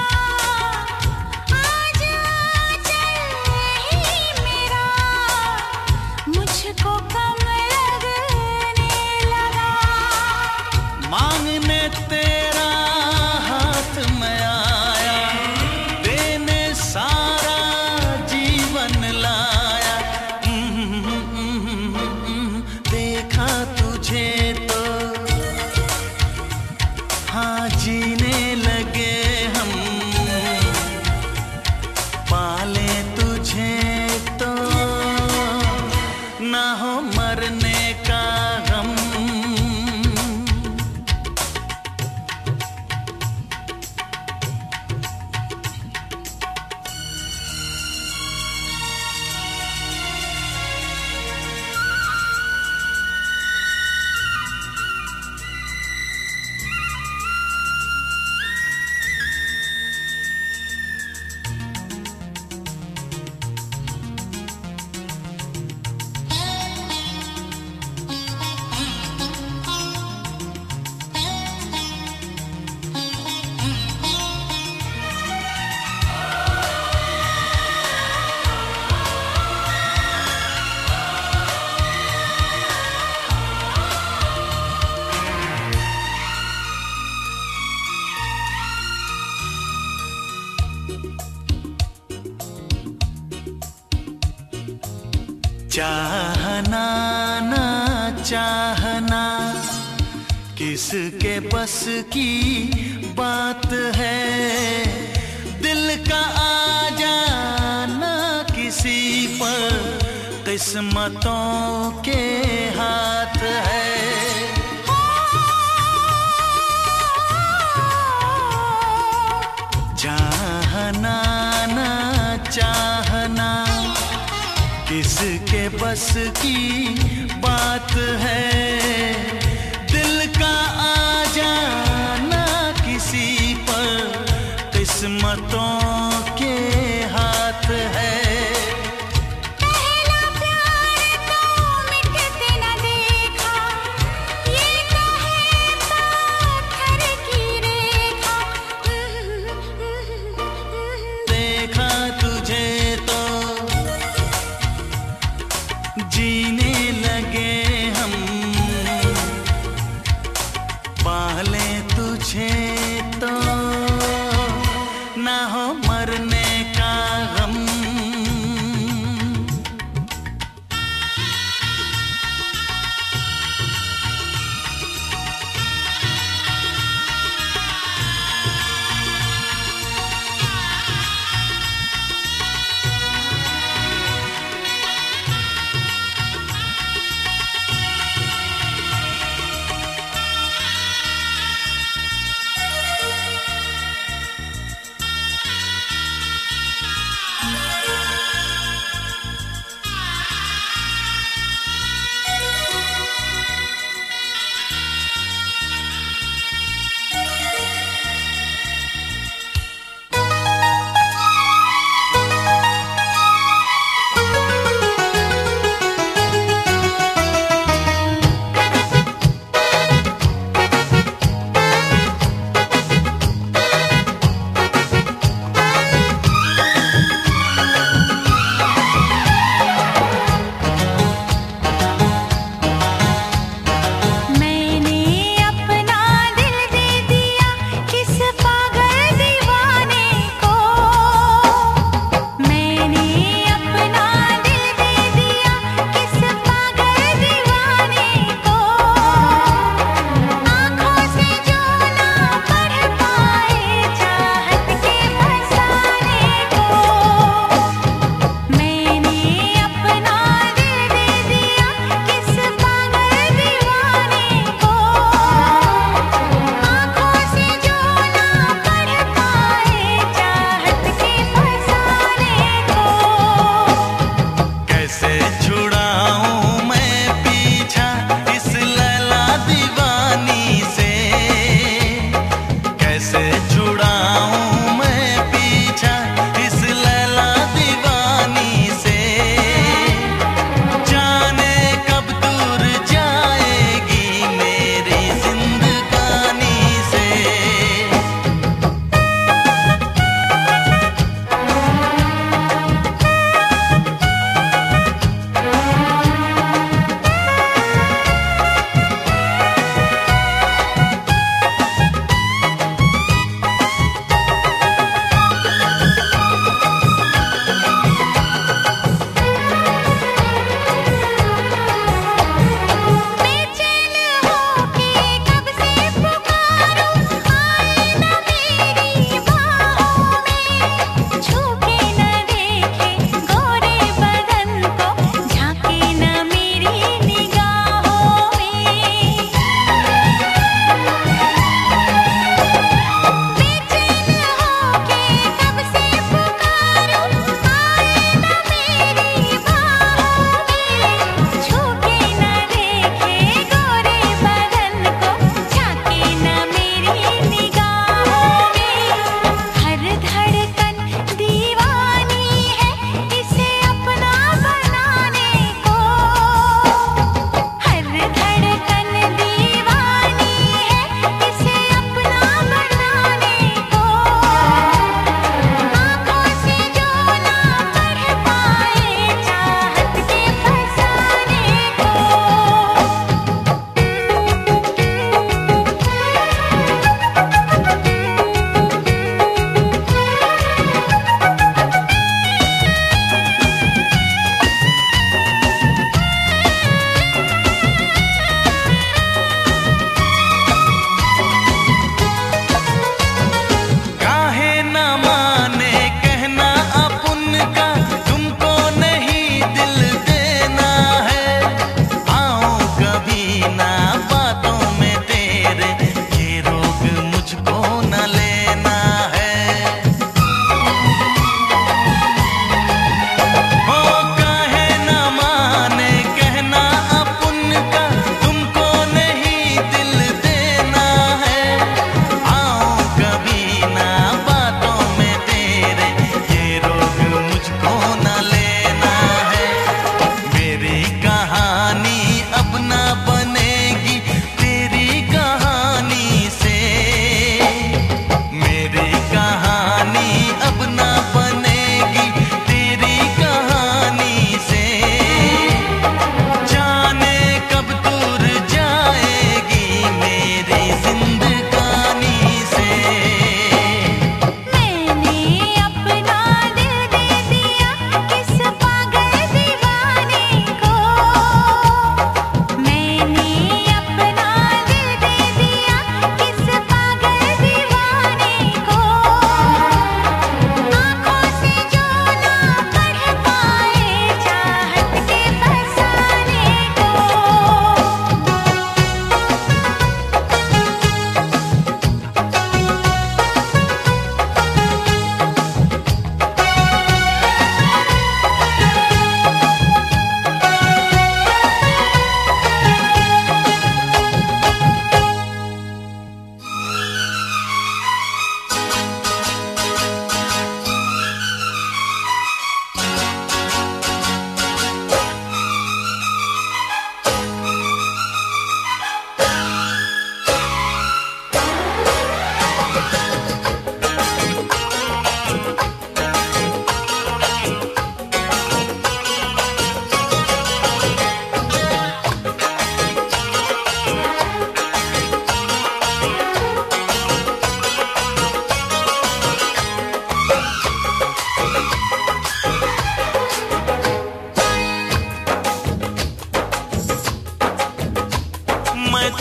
आज आंचल ही मेरा मुझको कम लगने लगा। मांगने तेरा हाथ में आया, देने सारा जीवन लाया। देखा तुझे तो हाँ जीने लगे हम, पाले तुझे तो ना हो मरने का गम। चाहना ना चाहना किसके बस की बात है, दिल का आ जाना किसी पर किस्मतों के हाथ है। चाहना ना चाहना किसके बस की बात है, दिल का आ जाना किसी पर किस्मतों के हाथ है। पहला प्यार तो मिटते न देखा, ये तो है पत्थर की रेखा। देखा तुझे तो जीने लगे हम, पाले तुझे तो ना हो मरने का गम।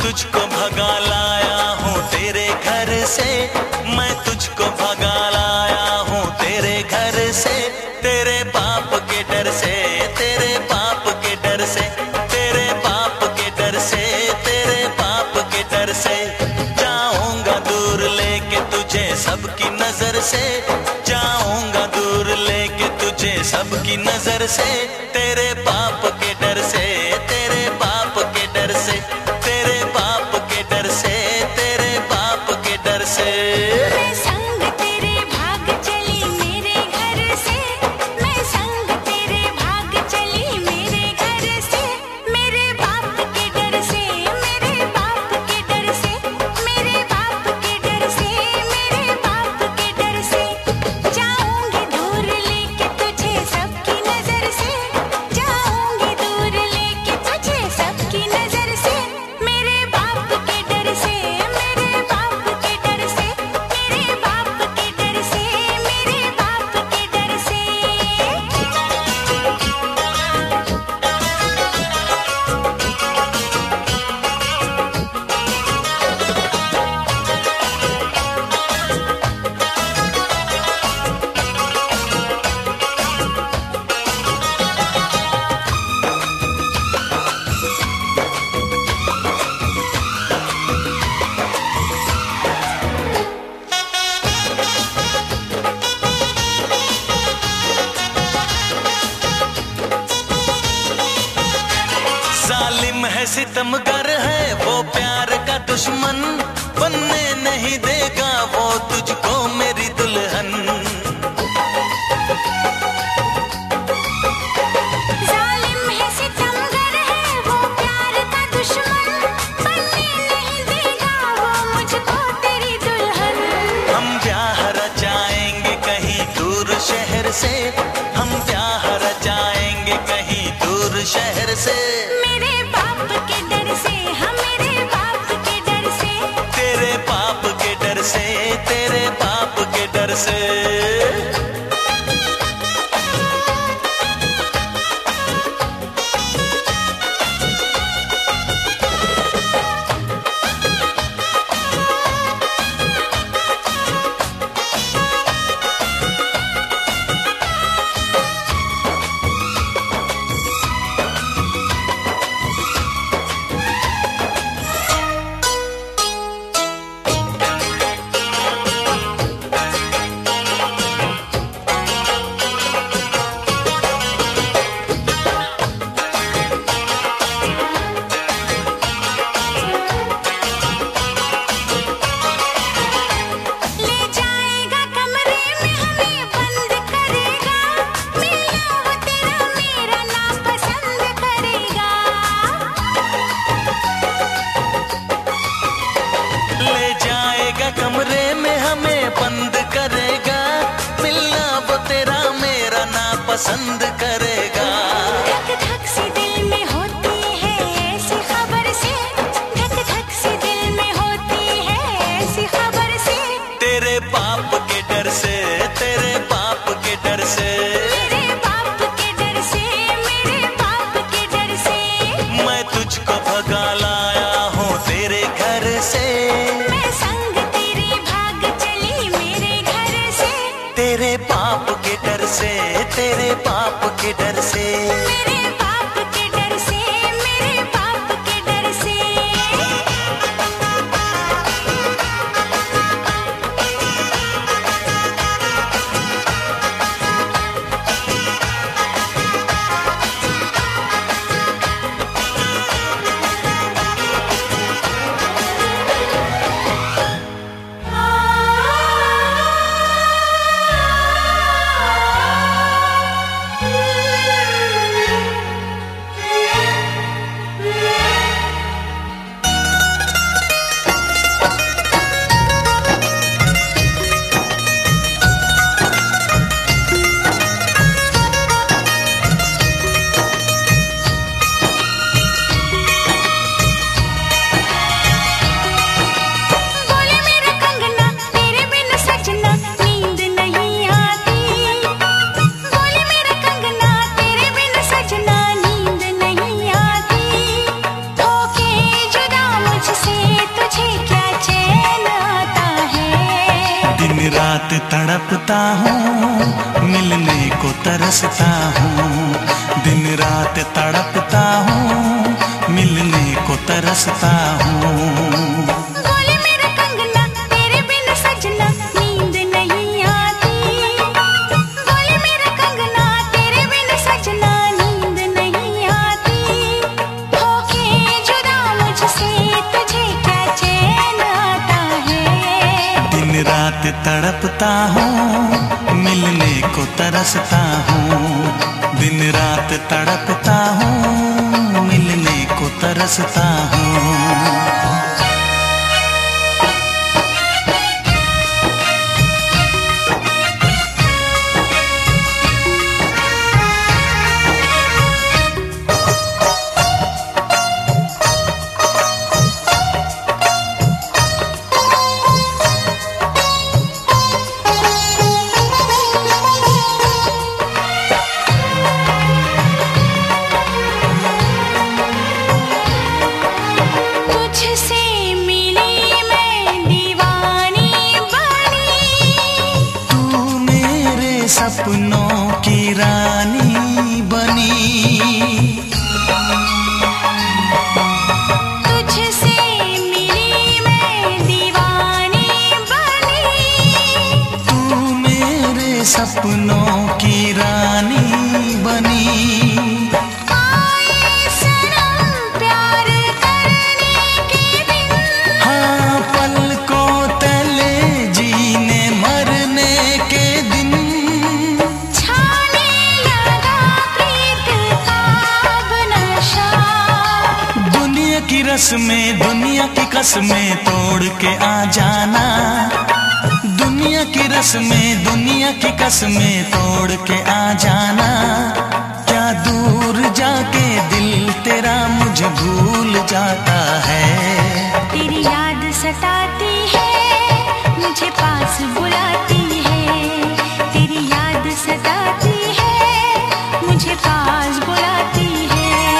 तुझको भगा लाया हूँ तेरे घर से, मैं तुझको भगा लाया हूँ तेरे घर से, तेरे बाप के डर से, तेरे बाप के डर से, तेरे बाप के डर से, तेरे बाप के डर से। जाऊंगा दूर लेके तुझे सबकी नजर से, जाऊंगा दूर लेके तुझे सबकी नजर से, तेरे बाप के डर से, तेरे बाप के डर से, तेरे बाप के डर से, तेरे बाप के डर से। मैं संग तेरे भाग चली मेरे घर से, मैं संग तेरे भाग चली मेरे घर से, मेरे बाप के डर से, मेरे बाप के डर से, मेरे बाप के डर से, मेरे बाप के डर से। जाऊंगी दूर लेके तुझे सबकी नजर से, जाऊंगी दूर लेके तुझे सबकी नजर से, मेरे बाप के डर से, मेरे बाप के डर से, मेरे बाप के डर से, मेरे बाप के डर से। जालिम है सितमगर है वो प्यार का दुश्मन, बनने नहीं देगा वो तुझको मेरी दुल्हन। जालिम है सितमगर है वो प्यार का दुश्मन, बनने नहीं देगा वो मुझको तेरी दुल्हन। हम ब्याह रचाएंगे कहीं दूर शहर से, हम ब्याह रचाएंगे कहीं दूर शहर से, मेरे बाप के डर से, हाँ मेरे बाप के डर से। तेरे बाप के डर से, तेरे बाप के डर से। ले जाएगा कमरे में हमें बंद करेगा, मिलना वो तेरा मेरा नापसंद करेगा। ले जाएगा कमरे में हमें बंद करेगा, मिलना वो तेरा मेरा नापसंद करेगा। धक धक सी दिल में होती है ऐसी खबर से, धक धक सी दिल में होती है ऐसी खबर से, तेरे बाप के डर से, तेरे बाप के डर से, मेरे बाप के डर से, मेरे बाप के डर से। मैं तुझको भगा लाया हूँ तेरे घर से, मैं संग तेरे भाग चली मेरे घर से, तेरे बाप के डर से, तेरे बाप के डर से। मेरे बाप के डर से, मेरे बाप के डर से। आ रात तड़पता हूँ, मिलने को तरसता हूँ। दिन रात तड़पता हूँ, मिलने को तरसता हूँ। बोले मेरा कंगना तेरे बिन सजना नींद नहीं आती। बोले मेरा कंगना तेरे बिन सजना नींद नहीं आती। होके जुदा मुझसे तुझे क्या चैन आता है। दिन रात तड़पता हूँ, मिलने को तरसता हूँ। दिन रात तड़पता हूँ, मिलने को तरसता हूँ। सपनों की रानी बनी, तुझसे मिली मैं दीवानी बनी। तू मेरे सपनों की रानी बनी। आए सनम प्यार करने के दिन, हाँ पलकों तले जीने मरने के दिन। की रस्में दुनिया की कसमें तोड़ के आ जाना। दुनिया की रस्में दुनिया की कसमें तोड़ के आ जाना। क्या दूर जाके दिल तेरा मुझे भूल जाता है। तेरी याद सताती है, मुझे पास बुलाती है। तेरी याद सताती है, मुझे पास बुलाती है।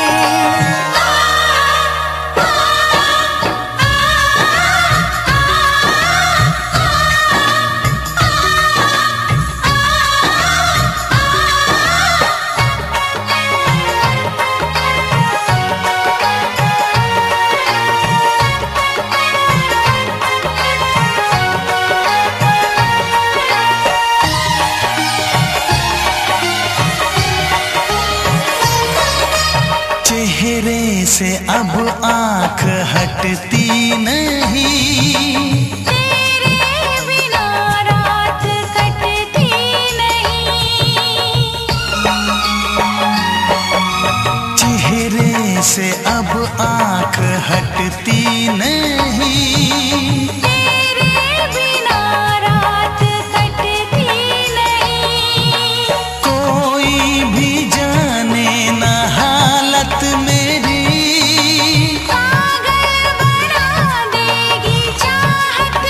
चेहरे से अब आंख हटती नहीं। तेरे बिना रात कटती नहीं। चेहरे से अब आंख हटती नहीं। तेरे बिना रात कटती नहीं। कोई भी जाने ना हालत मेरी। पागल बना देगी चाहत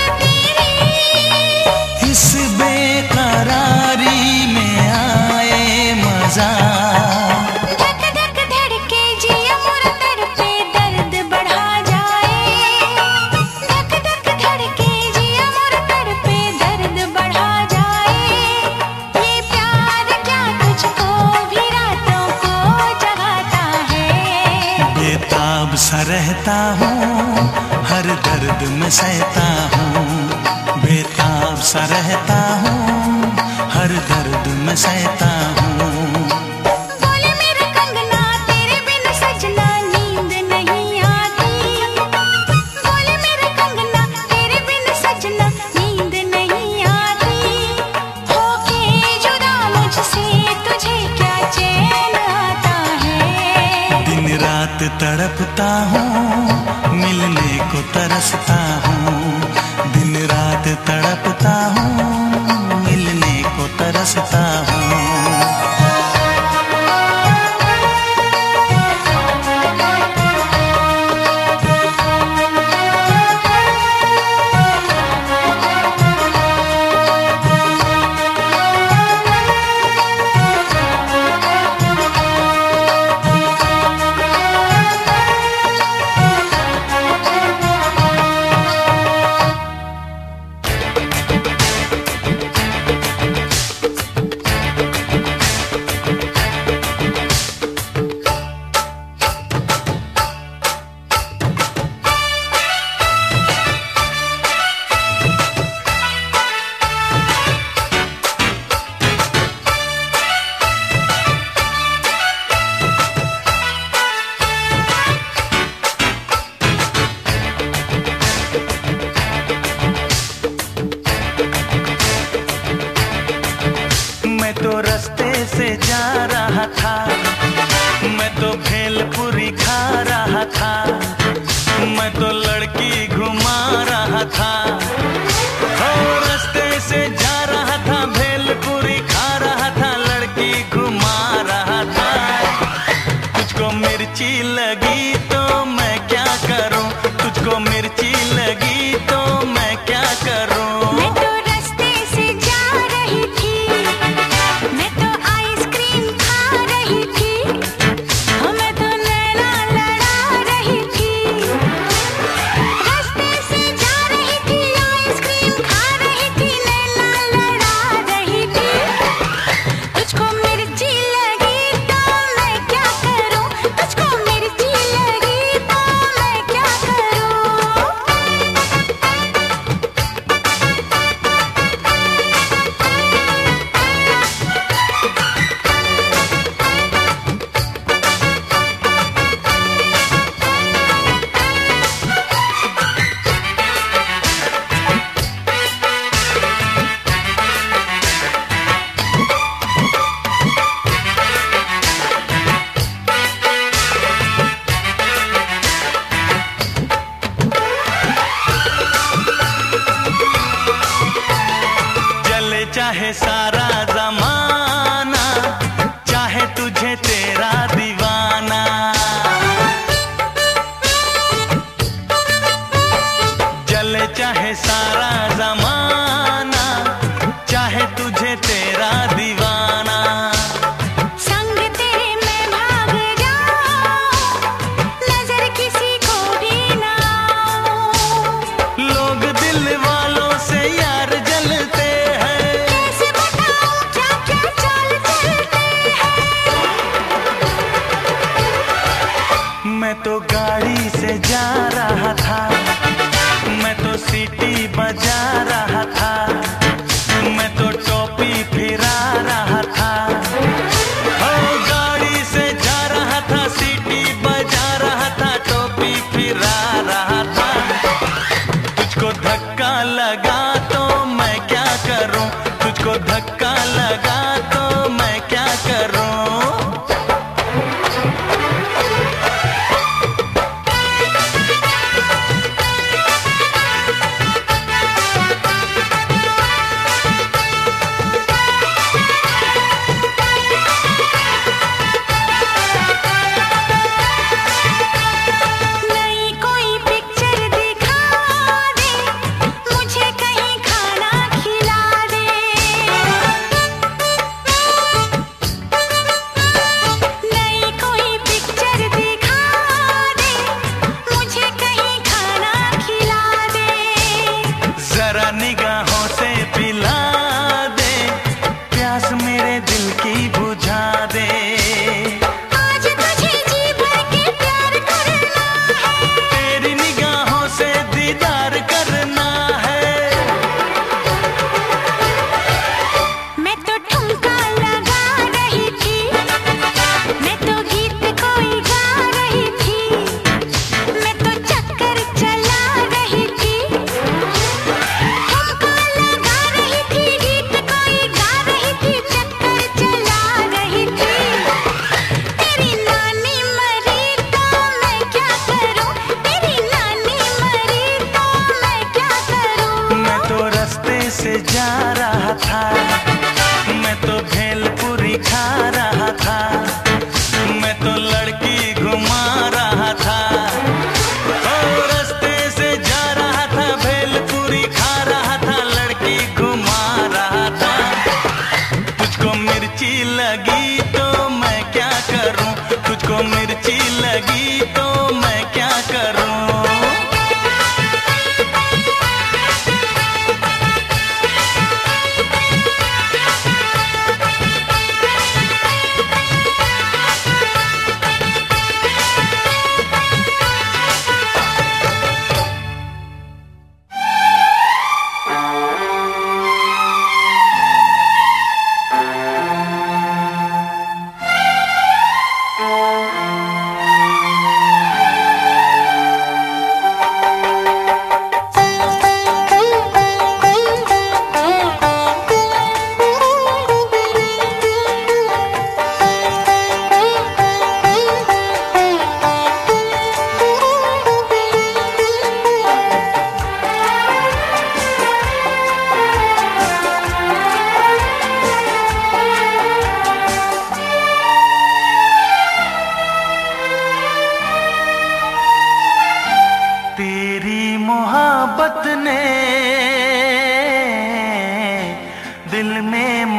तेरी। इस बेकरारी में आए मजा। धक धक धड़के जिया मोर तड़पे दर्द बढ़ा जाए। धक धक धड़के जिया मोर तड़पे दर्द बढ़ा जाए। ये प्यार क्या तुझको भी रातों को जगाता है। बेताब सा रहता हूँ, हर दर्द में सहता हूँ। बेताब सा रहता हूँ, हर दर्द में सहता हूँ। बोले मेरा कंगना तेरे बिन सजना नींद नहीं आती। बोले मेरा कंगना तेरे बिन सजना नींद नहीं आती। होके जुदा मुझसे तुझे क्या चैन आता है। दिन रात तड़पता हूँ, मिलने को तरसता हूँ। दिन रात तड़पता हूँ, मिलने को तरसता हूँ। था, मैं तो भेलपुरी खा रहा था, मैं तो लड़की घुमा रहा था, हो रास्ते से जा रहा था, भेलपुरी खा रहा था, लड़की घुमा रहा था। तुझको मिर्ची लगी तो मैं क्या करूं, तुझको मिर्ची लगी तो मैं क्या करूं। मैं तो रास्ते से जा रही थी, मैं तो आइसक्रीम खा रही थी, हाँ मैं तो नैना लड़ा रही थी। रास्ते से जा रही थी, आइसक्रीम खा रही थी, नैना लड़ा रही थी। तुझको मिर्ची लगी तो मैं क्या करूं, तुझको मिर्ची लगी तो मैं क्या करूं। जले चाहे सारा जमाना, चाहे तुझे तेरा दीवाना, जले चाहे सारा जमाना, चाहे तुझे तेरा दीवाना। संग तेरे मैं भाग जाऊं, नजर किसी को भी ना आऊं। लोग दिल वालों से यार जलते हैं, कैसे बताऊं क्या क्या चाल चलते हैं। मैं तो गाड़ी से जा रहा था, मैं तो सीटी बजा रहा था, मैं तो टोपी फिरा रहा था, हो गाड़ी से जा रहा था, सीटी बजा रहा था, टोपी फिरा रहा था। तुझको धक्का लगा तो मैं क्या करूं, तुझको धक्का लगा तो मैं क्या करूं। नई कोई पिक्चर दिखा दे, मुझे कहीं खाना खिला दे। नई कोई पिक्चर दिखा दे, मुझे कहीं खाना खिला दे। जरा निगाहों से पिला दे, प्यास मेरे दिल की बुझा दे। आज तुझे जी भर के प्यार करना है, तेरी निगाहों से दीदार करना है। मैं तो ठुमका लगा रही थी, मैं तो गीत कोई गा रही थी, मैं तो चक्कर चला रही थी। ठुमका लगा रही थी, गीत कोई गा रही थी, चक्कर चला रही थी। तेरी नानी मरी तो मैं क्या करूं, तेरी नानी मरी तो मैं क्या करूं। मैं तो रास्ते से जा रहा था, मैं तो भेलपुरी खा रहा था, मैं तो लड़की घुमा रहा था, ओ रास्ते से जा रहा था, भेलपुरी खा रहा था, लड़की घुमा रहा था। तुझको मिर्ची लगी तो मैं क्या करूं, तुझको मिर्ची लगी तो मैं क्या करूं।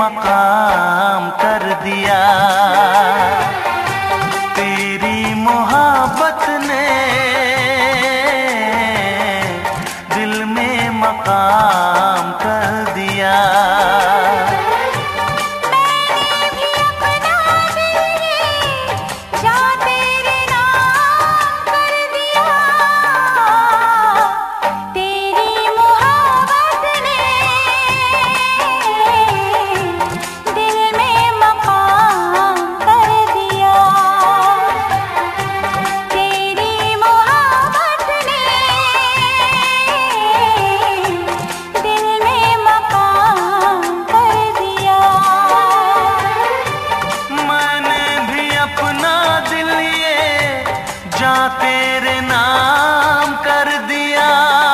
मकाम कर दिया। तेरी मोहब्बत ने दिल में मकाम कर दिया। तेरे नाम कर दिया।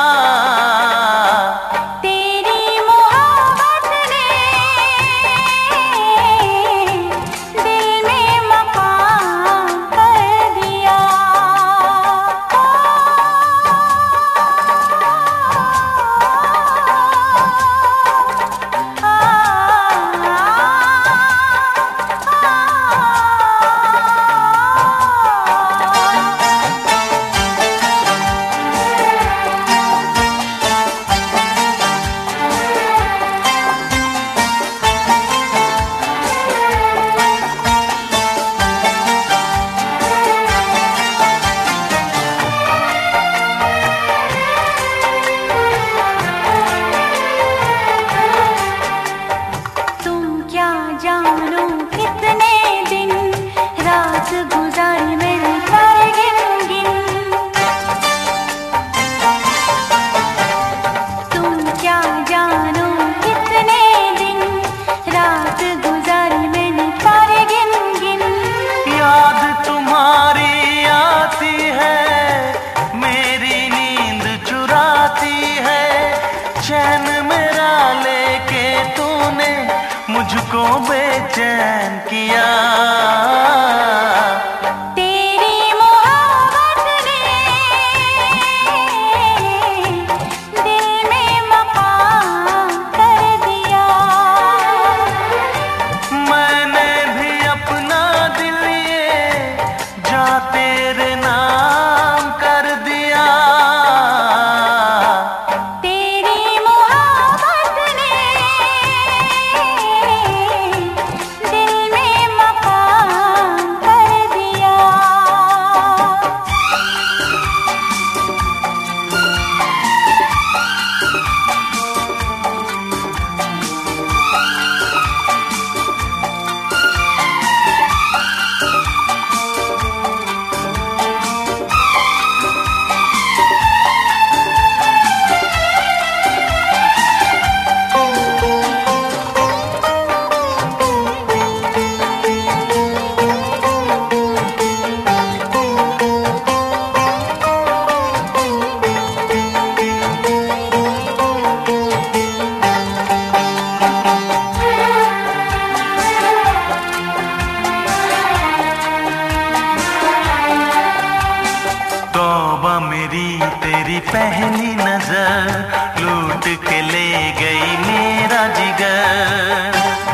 तेरी मोहब्बत ने दिल में मकाम कर दिया। जानो कितने दिन रात गुजारी मैंने तारे गिन गिन। तुम क्या जानो कितने दिन रात गुजारी मैंने तारे गिन गिन। याद तुम्हारी आती है, मेरी नींद चुराती है। चैन मेरा लेके तूने मुझको बेचैन किया। तेरी मोहब्बत ने दिल में मकाम कर दिया। मैंने भी अपना दिल ये जा तेरे नाम कर दिया। तेरी मोहब्बत ने दिल में मकाम कर दिया। तौबा मेरी तेरी पहली नजर लूट के ले गई मेरा जिगर।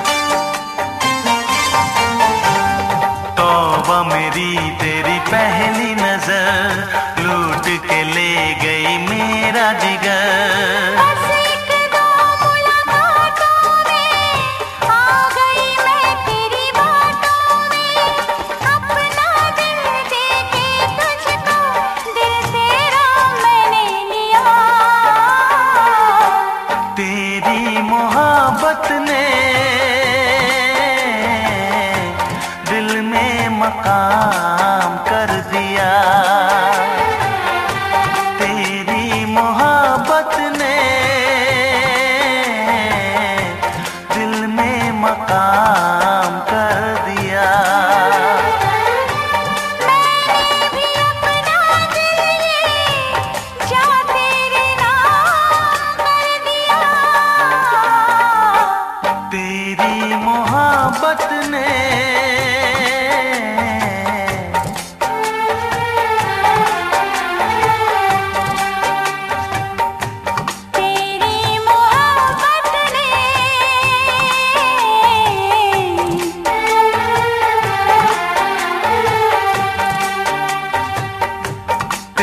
तौबा मेरी तेरी पहली नजर लूट के ले गई मेरा जिगर। बस एक दो मुलाकातों में आ गई मैं तेरी बातों में। अपना दिल दे के तुझको दिल तेरा मैंने लिया। तेरी मोहब्बत ने दिल में मकाम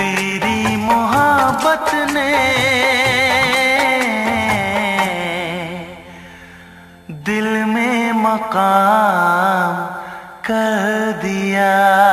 तेरी मोहब्बत ने दिल में मकाम कर दिया।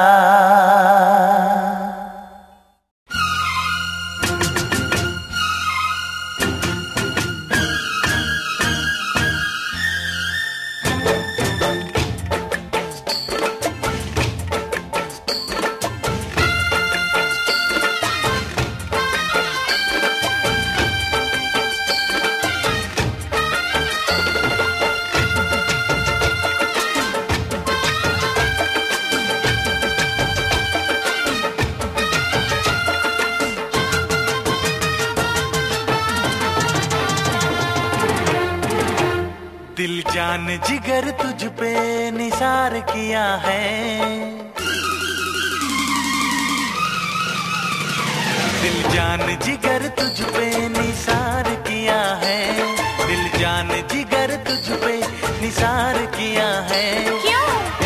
दिल जान जिगर तुझ पे निसार किया है, दिल जान जिगर तुझ पे निसार किया है, दिल जान जिगर तुझ पे निसार किया है। क्यों?